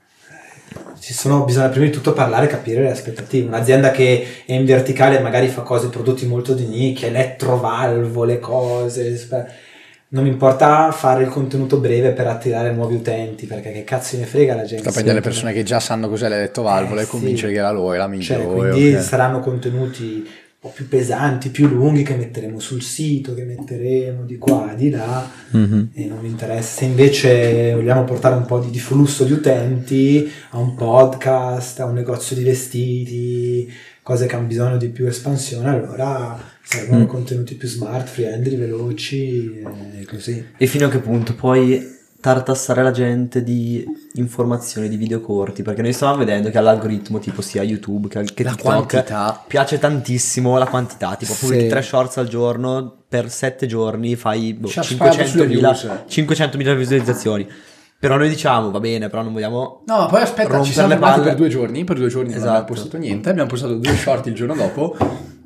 eh, ci sono, bisogna prima di tutto parlare e capire le aspettative. Un'azienda che è in verticale magari fa cose, prodotti molto di nicchia, elettrovalvole, cose, spe- non mi importa fare il contenuto breve per attirare nuovi utenti, perché che cazzo ne frega la gente. Sta prendere le persone che già sanno cos'è l'elettrovalvola Eh, e convincere sì. che la loro è la Cioè, migliore. quindi ok. saranno contenuti un po' più pesanti, più lunghi, che metteremo sul sito, che metteremo di qua, di là, Mhm. e non mi interessa. Se invece vogliamo portare un po' di, di flusso di utenti a un podcast, a un negozio di vestiti, cose che hanno bisogno di più espansione, allora servono Mm. contenuti più smart, friendly, veloci e così. E fino a che punto puoi tartassare la gente di informazioni, di video corti? Perché noi stavamo vedendo che all'algoritmo tipo sia YouTube che, che La TikTok quantità. piace tantissimo la quantità, tipo Sì. pubblichi tre shorts al giorno per sette giorni fai boh, Ci ha sparato sulle cinquecentomila views. cinquecentomila visualizzazioni. Però noi diciamo va bene, però non vogliamo No, ma poi aspetta, rompere ci siamo le fermati palle. per due giorni, per due giorni non Esatto. abbiamo postato niente, abbiamo postato due short il giorno dopo,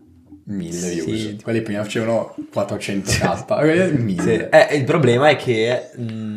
mille Sì. views. Quelli prima facevano quattrocento k, mille. Sì. Eh, il problema è che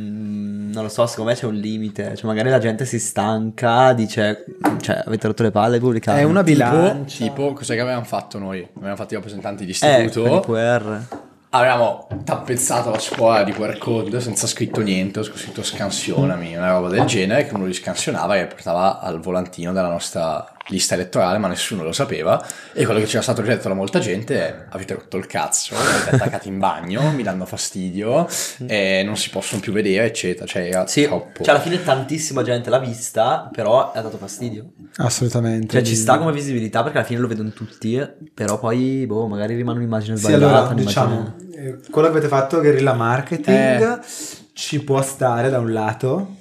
mm, non lo so, secondo me c'è un limite, cioè magari la gente si stanca, dice cioè avete rotto le palle, pubblicate. È una Tipo, bilancia. tipo, cos'è che avevamo fatto noi? Avevamo fatto i rappresentanti di eh, istituto. quelli Q R. Avevamo tappezzato la scuola di Q R code senza scritto niente, ho scritto scansionami, una roba del genere, che uno li scansionava e portava al volantino della nostra lista elettorale, ma nessuno lo sapeva. E quello che c'era stato detto da molta gente è: avete rotto il cazzo, li avete attaccati in bagno, mi danno fastidio, e non si possono più vedere, eccetera. Cioè era Sì, troppo. cioè alla fine tantissima gente l'ha vista, però ha dato fastidio. Assolutamente. Cioè ci sta come visibilità perché alla fine lo vedono tutti, però poi boh, magari rimane un'immagine Sì, sbagliata. allora, un'immagine- diciamo, eh, quello che avete fatto, guerrilla marketing, ci può stare da un lato,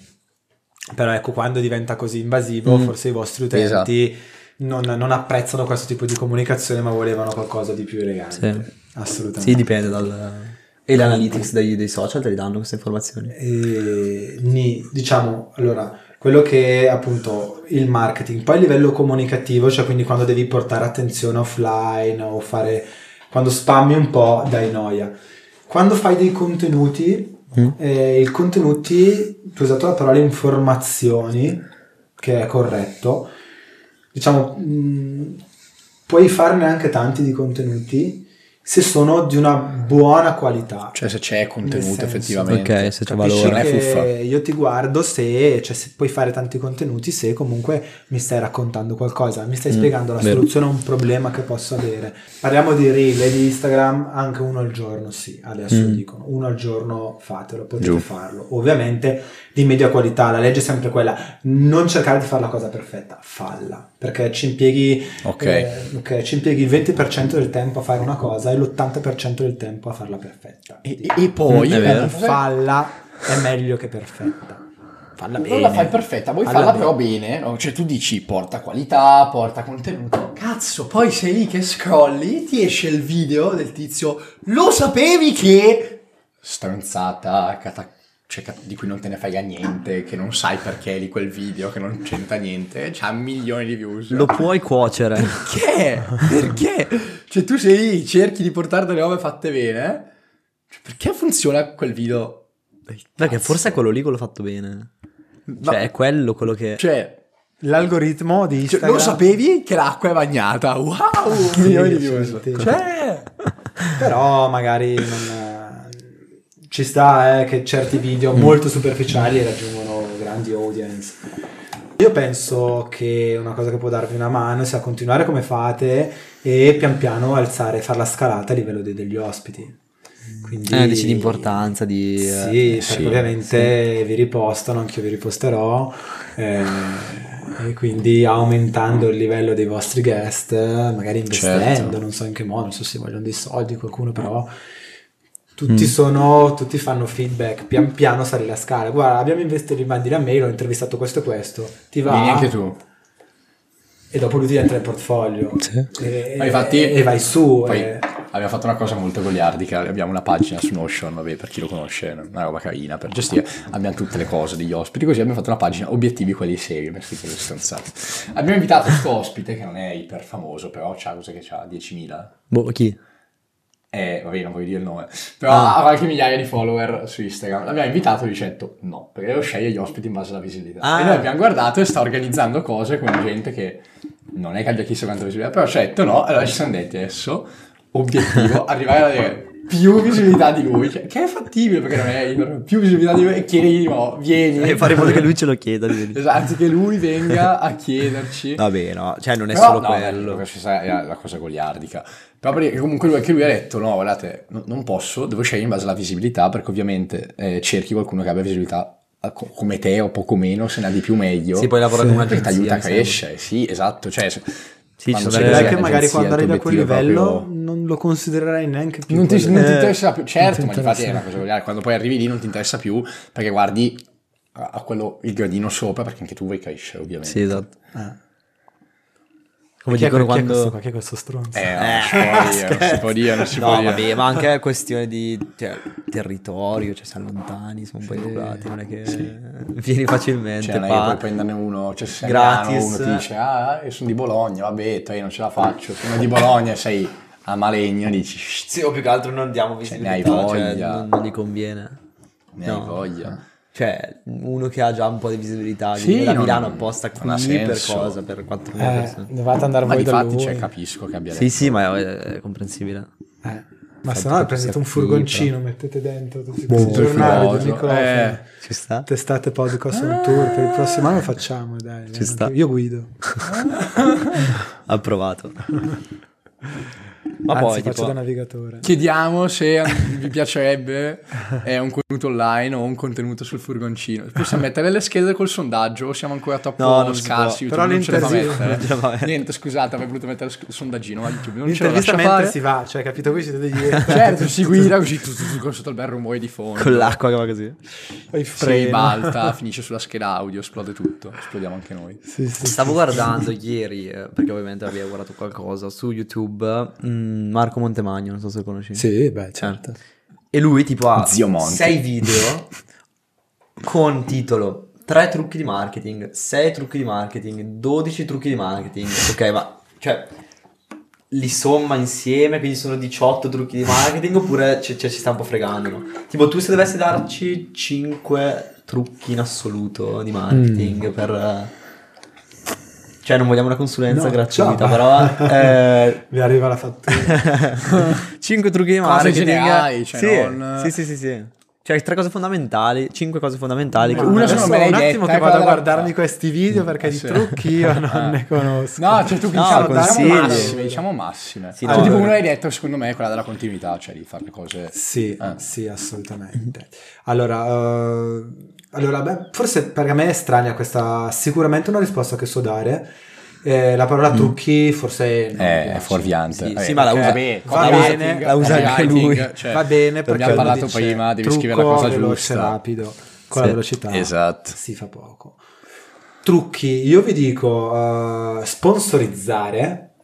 però ecco, quando diventa così invasivo, Mm. forse i vostri utenti non, non apprezzano questo tipo di comunicazione, ma volevano qualcosa di più elegante. Sì. Assolutamente. Sì, dipende dal... E le analytics dei, dei social te li danno queste informazioni? E, ni- diciamo, allora, quello che è appunto il marketing. Poi a livello comunicativo, cioè quindi quando devi portare attenzione offline o fare, quando spammi un po', dai noia. Quando fai dei contenuti, mm. eh, i contenuti, tu hai usato la parola informazioni, che è corretto, diciamo, mh, puoi farne anche tanti di contenuti se sono di una buona qualità, cioè se c'è contenuto senso, effettivamente, ok, se c'è capisci valore, non è fuffa. io ti guardo se, cioè, se puoi fare tanti contenuti se comunque mi stai raccontando qualcosa, mi stai mm, spiegando la vero. soluzione a un problema che posso avere. Parliamo di reel e di Instagram, anche uno al giorno, sì, adesso mm. dicono uno al giorno, fatelo, potete Giù. farlo, ovviamente di media qualità. La legge è sempre quella, non cercare di fare la cosa perfetta, falla, perché ci impieghi okay. eh, okay, ci impieghi il venti per cento del tempo a fare una cosa e l'ottanta per cento del tempo a farla perfetta. E, e poi mm, falla è meglio che perfetta. Falla non bene. la fai perfetta, vuoi falla farla bene. però bene, no? Cioè tu dici porta qualità, porta contenuto, cazzo, poi sei lì che scrolli, ti esce il video del tizio, lo sapevi che stronzata, cata... cioè, di cui non te ne frega niente, che non sai perché è lì quel video, che non c'entra niente, c'ha milioni di views. Lo puoi cuocere. Perché? Perché? Cioè tu sei lì, cerchi di portare delle robe fatte bene, cioè, perché funziona quel video? Perché forse è quello lì quello fatto bene. Cioè, Ma, è quello quello che... Cioè, l'algoritmo di Instagram... Cioè, lo sapevi che l'acqua è bagnata? Wow! Milioni di views. Cioè... Però magari non... ci sta eh, che certi video molto superficiali raggiungono grandi audience. Io penso che una cosa che può darvi una mano sia continuare come fate e pian piano alzare, fare la scalata a livello dei, degli ospiti. Quindi, eh, dici l'importanza di... Sì, eh, perché sì, ovviamente sì. vi ripostano, anch'io vi riposterò, eh, e quindi aumentando il livello dei vostri guest, magari investendo, certo. non so in che modo, non so se vogliono dei soldi qualcuno, però tutti mm. sono, tutti fanno feedback, pian piano sali la scala, guarda abbiamo investito in mandi a mail, ho intervistato questo e questo, ti va? Vieni anche tu. E dopo lui ti entra nel portfolio sì. e, Ma infatti, e vai su poi e... abbiamo fatto una cosa molto goliardica, abbiamo una pagina su Notion, vabbè, per chi lo conosce, una roba carina per gestire, abbiamo tutte le cose degli ospiti, così abbiamo fatto una pagina obiettivi quelli seri, messi per le stanzate. Abbiamo invitato questo ospite che non è iper famoso, però c'ha cosa che c'ha diecimila. Boh, chi? Eh, vabbè, non voglio dire il nome, però ah. ha qualche migliaia di follower su Instagram. L'abbiamo invitato dicendo no, perché devo scegliere gli ospiti in base alla visibilità. Ah. E noi abbiamo guardato e sta organizzando cose con gente che non è che abbia chissà quanta visibilità, però ci ha detto no, allora ci siamo detti adesso, obiettivo, arrivare a avere più visibilità di lui, cioè, che è fattibile perché non è più visibilità di lui e chiedergli no, vieni. E fare in modo che lui ce lo chieda. Esatto, anzi che lui venga a chiederci. Vabbè, no, cioè non è però, solo no, quello. Questa è la cosa goliardica. Però perché comunque lui, anche lui ha detto no, guardate, no, non posso, devo scegliere in base alla visibilità perché ovviamente eh, cerchi qualcuno che abbia visibilità come te o poco meno, se ne ha di più meglio. Sì, poi lavora con una perché ti aiuta a crescere, sì, esatto, cioè... Sì, cioè, che magari quando arrivi a quel livello proprio... non lo considererai neanche più. Non ti, quello... non ti interessa più, certo, ma infatti è una cosa vogliare. Quando poi arrivi lì non ti interessa più perché guardi a, a quello il gradino sopra perché anche tu vuoi crescere, ovviamente. Sì, esatto. Ah. Come chi dicono è, quando... Chi è questo, questo stronzo? Eh, non si può dire, non si può dire, non si no, può dire. vabbè, ma anche è questione di cioè, territorio, cioè siamo lontani, siamo un po' educati, non è che sì. vieni facilmente. Cioè, non è che puoi prenderne uno, cioè se gratis. Uno ti dice, ah, io sono di Bologna, vabbè, te non ce la faccio, sono di Bologna e sei a Malegno, dici... Sì, o più che altro non diamo visibilità, cioè, ne hai voglia. Cioè, non, non gli conviene. Ne no. hai voglia. Cioè, uno che ha già un po' di visibilità, sì, da non, Milano apposta qui per cosa? Per quattromila eh, persone. Dovete andare ma voi da lui. Cioè, capisco che abbia sì, detto. sì, ma è, è comprensibile. Eh. Ma se no prendete un furgoncino, però. Mettete dentro tutti questi boh, giornali del microfono. Eh. Ci sta? Testate podcast on tour, per il prossimo anno facciamo, dai. Ci sta. Io guido. Approvato. Ma Anzi, poi faccio tipo... da navigatore. Chiediamo se vi piacerebbe è un contenuto online o un contenuto sul furgoncino. Possiamo mettere le schede col sondaggio o siamo ancora troppo no, scarsi? Però non ce la fa mettere. Ce la fa mettere. Niente, scusate, avrei voluto mettere il sondaggino, ma YouTube non l'intervista ce la lascia fare. si va, cioè capito, voi siete degli certo, si guida così tu, tu, tu, sotto il bel rumore di fondo. Con l'acqua che va così. Poi si balta, finisce sulla scheda audio, esplode tutto, esplodiamo anche noi. Sì, sì, Stavo sì, guardando sì. ieri, eh, perché ovviamente avevo guardato qualcosa su YouTube, mh, Marco Montemagno, non so se lo conosci. Sì, beh, certo. E lui tipo ha Zio Monti. sei video con titolo tre trucchi di marketing, sei trucchi di marketing, dodici trucchi di marketing, ok, ma cioè li somma insieme, quindi sono diciotto trucchi di marketing, oppure ci, ci sta un po' fregando, no? Tipo tu se dovessi darci cinque trucchi in assoluto di marketing mm. per... Cioè non vogliamo una consulenza no, gratuita, ciao. però... Eh... Vi arriva la fattura. cinque trucchi di cose marketing. Generali, cioè sì, non... sì, sì, sì, sì. Cioè tre cose fondamentali, cinque cose fondamentali. Ma una sono me l'hai un detta, attimo che eh, vado a quella- guardarmi questi video perché Eh, di sì. trucchi io non ne conosco. No, cioè tu No, diciamo, consigli. diciamo massime, diciamo massime. Sì, Cioè, no, tipo eh. uno l'hai detto, secondo me è quella della continuità, cioè di fare le cose... Sì, Eh. sì, assolutamente. Allora, eh, allora beh, forse per me è strana questa, sicuramente una risposta che so dare. Eh, la parola trucchi forse non mi È piace. fuorviante. Sì, Eh, sì, ma la perché usa- beh, va copywriting, bene, la usa anche lui. copywriting, cioè, Va bene perché abbiamo uno parlato dice prima, devi trucco scrivere la cosa veloce, giusta. rapido, con Sì, la velocità esatto. si fa poco. Trucchi, io vi dico uh, sponsorizzare,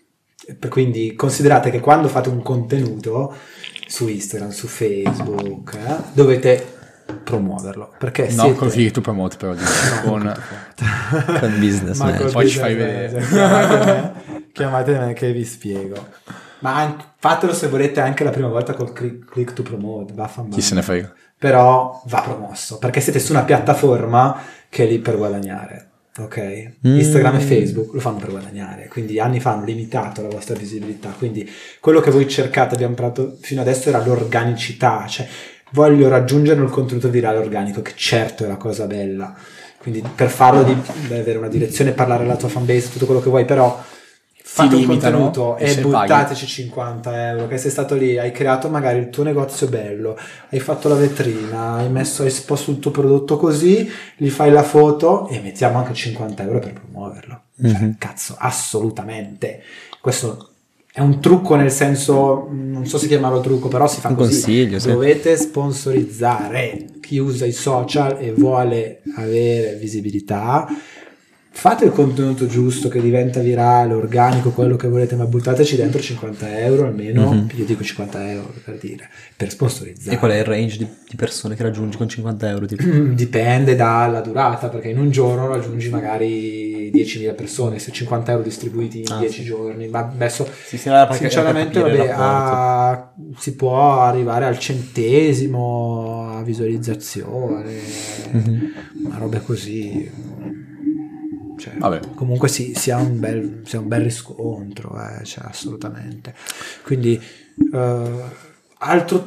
quindi considerate che quando fate un contenuto su Instagram, su Facebook, eh, dovete promuoverlo, perché No, siete... così che tu promote però dici, con... Con business Ma man. col Poi ci business fai manager, vedere. chiamate me, chiamate me che vi spiego. Ma anche, fatelo se volete anche la prima volta col click, click to promote, vaffanbene. Chi se ne frega. Però va promosso, perché siete su una piattaforma che è lì per guadagnare, ok? Mm. Instagram e Facebook lo fanno per guadagnare, quindi anni fa hanno limitato la vostra visibilità, quindi quello che voi cercate, abbiamo parlato fino adesso, era l'organicità, cioè voglio raggiungere il contenuto virale organico, che certo è la cosa bella, quindi per farlo devi avere una direzione, parlare alla tua fanbase, tutto quello che vuoi, però fate un limitano contenuto e e se buttateci cinquanta euro, che sei stato lì, hai creato magari il tuo negozio bello, hai fatto la vetrina, hai messo, hai esposto il tuo prodotto così, gli fai la foto e mettiamo anche cinquanta euro per promuoverlo. Cioè, Mm-hmm. cazzo, assolutamente. Questo è un trucco, nel senso, non so se chiamarlo trucco, però si fa Un così. consiglio, sì. Dovete sponsorizzare. Chi usa i social e vuole avere visibilità, fate il contenuto giusto che diventa virale, organico, quello che volete, ma buttateci dentro cinquanta euro almeno, Mhm. io dico cinquanta euro per dire, per sponsorizzare. E qual è il range di, di persone che raggiungi con cinquanta euro? Tipo? Dipende dalla durata, perché in un giorno raggiungi magari diecimila persone, se cinquanta euro distribuiti in Ah, dieci sì. giorni, ma adesso Sì, sì, era perché- sinceramente era per vabbè, capire il rapporto. a- si può arrivare al centesimo a visualizzazione, Mhm. ma robe così. Cioè, Vabbè. comunque si, si ha un bel, si ha un bel riscontro, eh, cioè, assolutamente. Quindi eh, altro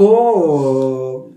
trucco,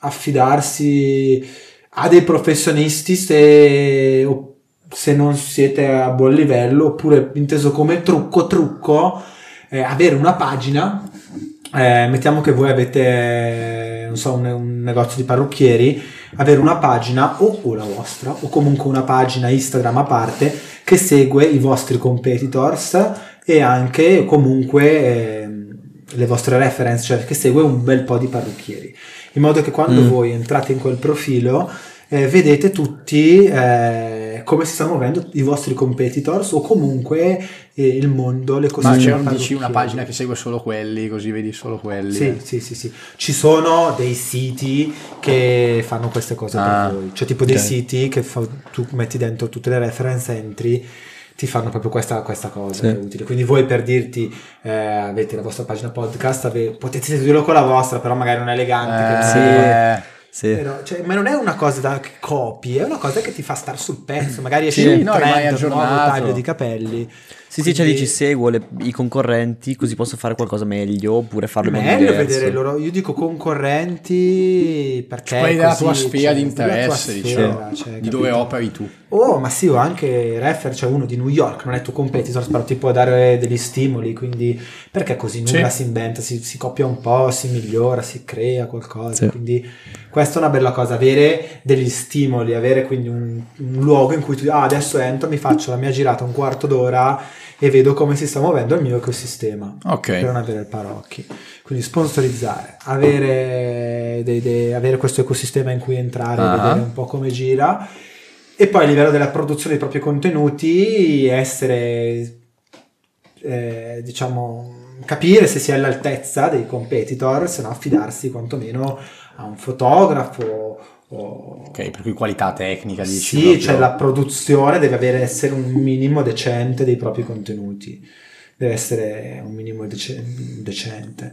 affidarsi a dei professionisti se, o- se non siete a buon livello, oppure inteso come trucco trucco, eh, avere una pagina. Eh, mettiamo che voi avete, non so, un, un negozio di parrucchieri, avere una pagina o, o la vostra o comunque una pagina Instagram a parte che segue i vostri competitors e anche comunque eh, le vostre reference, cioè che segue un bel po' di parrucchieri, in modo che quando Mm. voi entrate in quel profilo eh, vedete tutti eh, come si stanno muovendo i vostri competitors o comunque eh, il mondo, le cose. Ma c'è un, dici una pagina che segue solo quelli, così vedi solo quelli. Sì, sì, sì, sì. Ci sono dei siti che fanno queste cose Ah, per voi. Cioè tipo dei ok. siti che fa- tu metti dentro tutte le reference entry, ti fanno proprio questa, questa cosa Sì. che è utile. Quindi voi, per dirti, eh, avete la vostra pagina podcast, ave- potete seguirlo con la vostra, però magari non è elegante. che non sì. è- Eh, Sì. Però, cioè, ma non è una cosa da che copi, è una cosa che ti fa star sul pezzo. Magari esce Sì, un no, rimani trend, un nuovo aggiornato. taglio di capelli. Sì, sì, cioè Quindi- dici seguo le- i concorrenti così posso fare qualcosa meglio oppure farlo in modo Meglio diverso. vedere loro, io dico concorrenti perché quelli della così, tua sfera cioè, di della tua interesse, sfera, diciamo, cioè, di dove capito? operi tu. Oh, ma sì, o anche refer, c'è uno di New York, non è tuo competitor, però ti può dare degli stimoli, quindi perché così nulla Sì. si inventa, si, si copia un po', si migliora, si crea qualcosa, Sì. quindi questa è una bella cosa, avere degli stimoli, avere quindi un, un luogo in cui tu ah, adesso entro, mi faccio la mia girata un quarto d'ora e vedo come si sta muovendo il mio ecosistema, Ok. per non avere il parocchi. Quindi sponsorizzare, avere, dei- dei- avere questo ecosistema in cui entrare, Ah. vedere un po' come gira, e poi a livello della produzione dei propri contenuti essere, eh, diciamo, capire se si è all'altezza dei competitor, se no affidarsi quantomeno a un fotografo o... Ok, per cui qualità tecnica dici? Sì, proprio. cioè la produzione deve avere essere un minimo decente dei propri contenuti, deve essere un minimo dece- decente.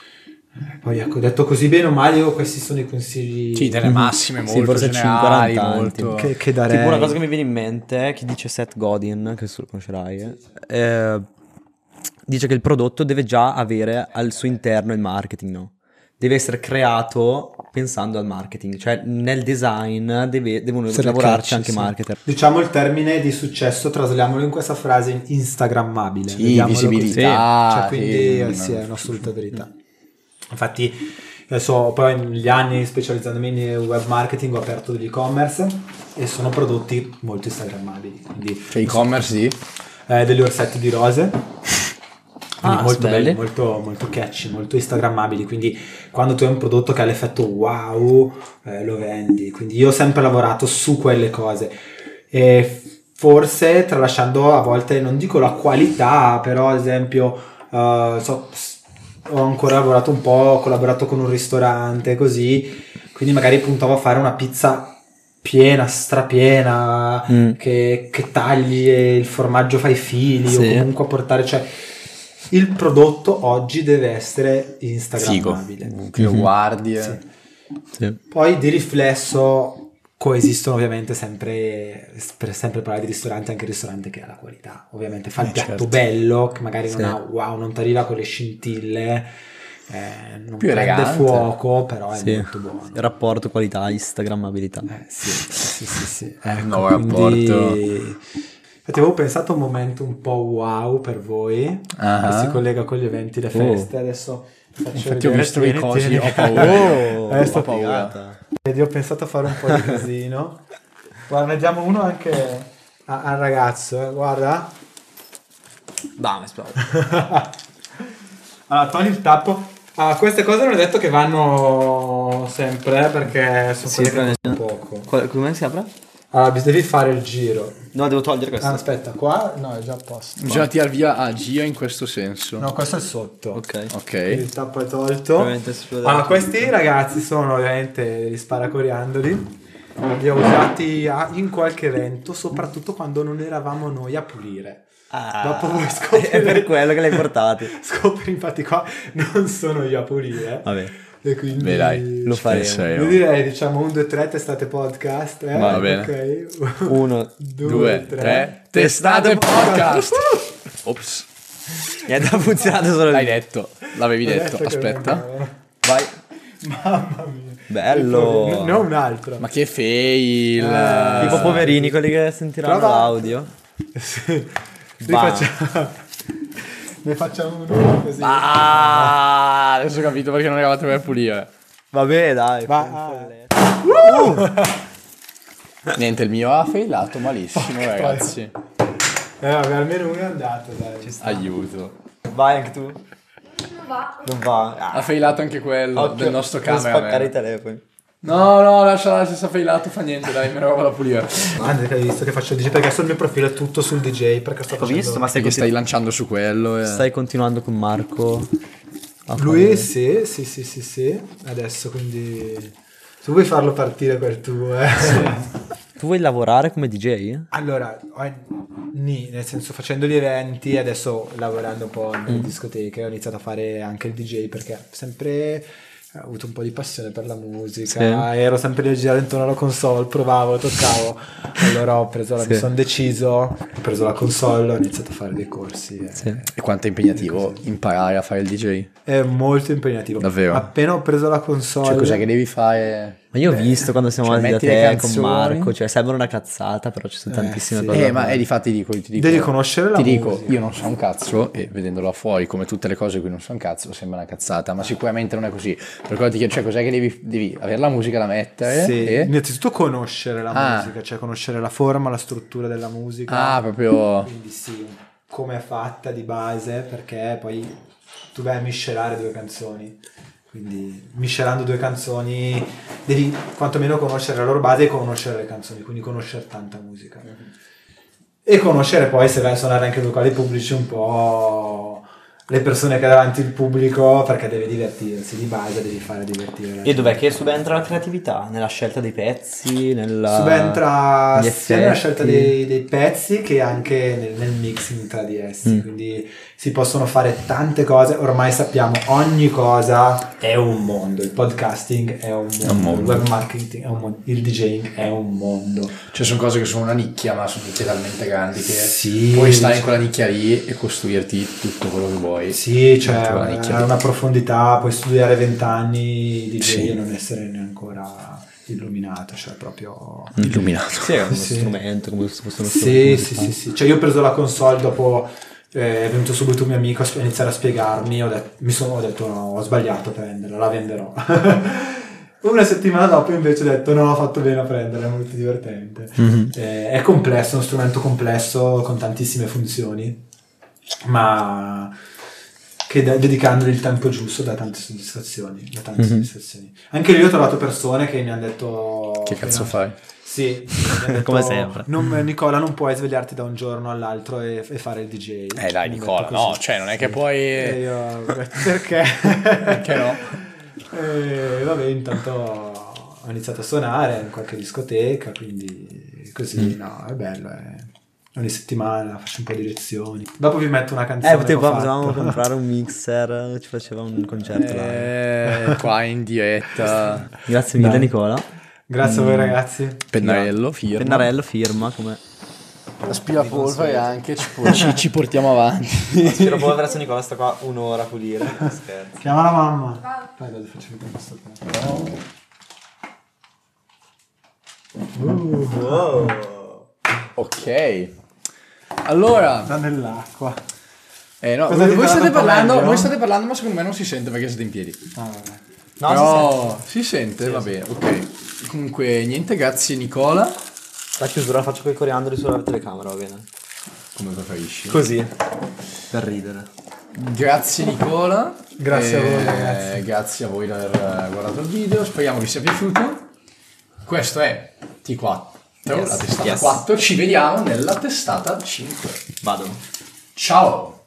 Poi ecco, detto così bene o male, io questi sono i consigli Sì, delle massime Sì, molto forse generali, cinquanta molto... che, che darei. Tipo una cosa che mi viene in mente è chi dice Seth Godin, che tu lo conoscerai, eh, dice che il prodotto deve già avere al suo interno il marketing, no? Deve essere creato pensando al marketing, cioè nel design deve, devono Se le lavorarci cacci, anche sì. marketer. Diciamo il termine di successo, trasliamolo in questa frase instagrammabile. Sì, vediamolo visibilità, così. Cioè, quindi sì, eh, sì, no. è un'assoluta verità. Infatti, adesso poi negli anni, specializzandomi in web marketing, ho aperto degli e-commerce e sono prodotti molto instagrammabili. Quindi, Cioè e-commerce di? eh, degli orsetti di rose. Quindi Ah, molto belli. belli, molto, molto catchy, molto instagrammabili. Quindi quando tu hai un prodotto che ha l'effetto wow, eh, lo vendi. Quindi io ho sempre lavorato su quelle cose. E forse tralasciando a volte, non dico la qualità, però ad esempio eh, so, ho ancora lavorato un po', ho collaborato con un ristorante, così. Quindi magari puntavo a fare una pizza piena, strapiena, Mm. che, che tagli e il formaggio fa i fili, Sì. o comunque a portare, cioè il prodotto oggi deve essere instagrammabile. Figo, che lo guardi. eh. Sì. Sì. Poi di riflesso coesistono ovviamente sempre, per sempre parlare di ristorante, anche il ristorante che ha la qualità, ovviamente fa il Eh, piatto certo. bello, che magari non Sì. ha wow, non ti arriva con le scintille, eh, non Più prende elegante. fuoco, però è Sì. molto buono. Il rapporto qualità instagrammabilità. Eh, sì, sì, sì, sì. Ecco, Nuovo quindi... rapporto. Infatti avevo pensato a un momento un po' wow per voi, Ah. che si collega con gli eventi, le Oh. feste, adesso faccio Infatti ho vedere, visto i tieni, cosi, tieni. ho paura. Oh, Adesso ho paura. Vedi, ho pensato a fare un po' di casino. Guarda, ne diamo uno anche a- al ragazzo, eh. Guarda. Bam, spero. Allora, togli il tappo. Ah, queste cose non è detto che vanno sempre, eh, perché sono Sì, quelle che prende- costano poco. Qual- come si apre? Allora, bis- devi fare il giro. No, devo togliere questo. Ah, aspetta, qua? No, è già a posto. Bisogna tirare via a Gia in questo senso. No, questo è il sotto. Ok. Quindi Ok. il tappo è tolto. Probabilmente si chiude Allora, tutto. questi ragazzi sono ovviamente gli sparacoriandoli. Li ho usati a- in qualche evento, soprattutto quando non eravamo noi a pulire. Ah, Dopo voi scoprirete- è per quello che l'hai portati. Scopri, infatti, qua non sono io a pulire. Vabbè, E quindi Beh, dai, lo faremo. penseremo. io direi, diciamo, un, due, tre, testate podcast. Eh? Va bene. Ok. uno. Due, tre, testate podcast. Ops, Niente, ha funzionato solo l'hai lì. detto, l'avevi Ho detto, che aspetta. non- Vai. Mamma mia. Bello. Ne ho un altro. Ma che fail. Eh, Tipo Ah, poverini, quelli che sentiranno Prova. l'audio. Sì. Ne Va. facciamo... ne facciamo uno così. Ah, adesso ho capito perché non eravate per pulire. Vabbè, dai. Va. Niente, il mio ha failato malissimo, ragazzi. Eh, vabbè, almeno uno è andato, dai. Aiuto. Vai anche tu. Non va. Non va. Ah, Ha failato anche quello occhio, del nostro non spaccare i cameraman. telefoni. No, no, lascia, se sta failato fa niente, dai, me ne roba da pulire. Anzi, che hai visto che faccio il D J, perché sul mio profilo è tutto sul D J, perché sto Ho facendo... visto, ma stai, Perché stai continu- lanciando su quello e... stai continuando con Marco. a Lui fare- sì, sì, sì, sì, sì. Adesso quindi... Se vuoi farlo partire quel tuo, eh. Tu vuoi lavorare come D J? Allora, ho- nì, nel senso facendo gli eventi, adesso lavorando un po' nelle discoteche, ho iniziato a fare anche il D J perché ho sempre ho avuto un po' di passione per la musica, Sì. ero sempre lì a girare intorno alla console, provavo, toccavo, allora ho preso la, Sì. mi sono deciso, ho preso la console, ho iniziato a fare dei corsi. e- Sì. E quanto è impegnativo imparare a fare il D J? È molto impegnativo. Davvero? Appena ho preso la console... Cioè, cos'è che devi fare? Ma io ho visto quando siamo Cioè, andati da metti le te con canzoni. Marco, cioè sembra una cazzata, però ci sono Eh, tantissime sì. cose. Eh, da ma fare. è di fatti dico, ti dico... Devi conoscere la Ti dico, musica. io non so un cazzo, e vedendolo fuori, come tutte le cose qui non so un cazzo, sembra una cazzata, ma sicuramente non è così. Per quello ti chiedo, cioè, cos'è che devi, devi avere la musica da mettere? Sì, E... innanzitutto conoscere la Ah. musica, cioè conoscere la forma, la struttura della musica. Ah, proprio... Quindi sì, come è fatta di base, perché poi tu vai a miscelare due canzoni. Quindi miscelando due canzoni devi quantomeno conoscere la loro base e conoscere le canzoni, quindi conoscere tanta musica. E conoscere poi, se vai a suonare anche locali pubblici, un po' le persone che ha davanti il pubblico, perché deve divertirsi, di base devi fare divertire. E dov'è che subentra la creatività? Nella scelta dei pezzi? Nella... Subentra gli sia nella effetti? scelta dei, dei pezzi che anche nel, nel mixing tra di essi, Mm. quindi si possono fare tante cose, ormai sappiamo ogni cosa è un mondo, il podcasting è un mondo, un mondo. il web marketing è un mondo, il DJing è un mondo. Cioè sono cose che sono una nicchia, ma sono nicchie talmente grandi che Sì, puoi stare in cioè- quella nicchia lì e costruirti tutto quello che vuoi. Sì, cioè Dentro la nicchia è lì. una profondità, puoi studiare vent'anni di D J Sì. e non essere neanche ancora illuminato, cioè proprio... Illuminato. Sì, è uno Sì. strumento, come se fosse uno Sì, strumento. sì, sì, sì. Cioè io ho preso la console dopo, eh, è venuto subito un mio amico a sp- iniziare a spiegarmi, ho detto, mi sono ho detto no, ho sbagliato a prenderla, la venderò. Una settimana dopo invece ho detto no, ho fatto bene a prenderla, è molto divertente. Mhm. Eh, è complesso, è uno strumento complesso con tantissime funzioni, ma che de- dedicandogli il tempo giusto dà tante soddisfazioni, dà tante Mhm. soddisfazioni. Anche lì ho trovato persone che mi hanno detto... Che cazzo fai? Sì, mi hanno detto, Come sempre. non- Nicola, non puoi svegliarti da un giorno all'altro e, e fare il D J. Eh dai Mi hanno Nicola, detto no, così. cioè non è che Sì. puoi... E io ho detto, perché? Perché no? E vabbè, intanto ho iniziato a suonare in qualche discoteca, quindi così, no, è bello, è... ogni settimana faccio un po' di lezioni. Dopo vi metto una canzone Eh, potevo- che ho potevamo fatto. comprare un mixer, ci faceva un concerto live. Eh, qua in diretta. Grazie mille Dai. Nicola. Grazie a voi ragazzi. Pennarello, firma. Pennarello firma come... Aspirapolvere anche, ci, ci, ci portiamo avanti. Spero poi verso Nicola sta qua un'ora a pulire. Scherzo. Chiama la mamma. Dai, dai, faccio vedere questo qua. Ok. Allora, Sta nell'acqua. eh, no, Cosa voi, ti voi dà state un po' parlando, meglio? voi state parlando, ma secondo me non si sente perché siete in piedi. Ah, vabbè. No, Però si sente, va bene, ok. Comunque, niente, grazie Nicola. la chiusura la faccio con i coriandoli sulla telecamera, va bene? Come preferisci. Così. Per ridere. Grazie Nicola. Grazie a voi, Eh, ragazzi. Grazie a voi di aver guardato il video, speriamo vi sia piaciuto. Questo è T quattro, Yes. la testata Yes. quattro, ci vediamo nella testata cinque. Vado. Ciao!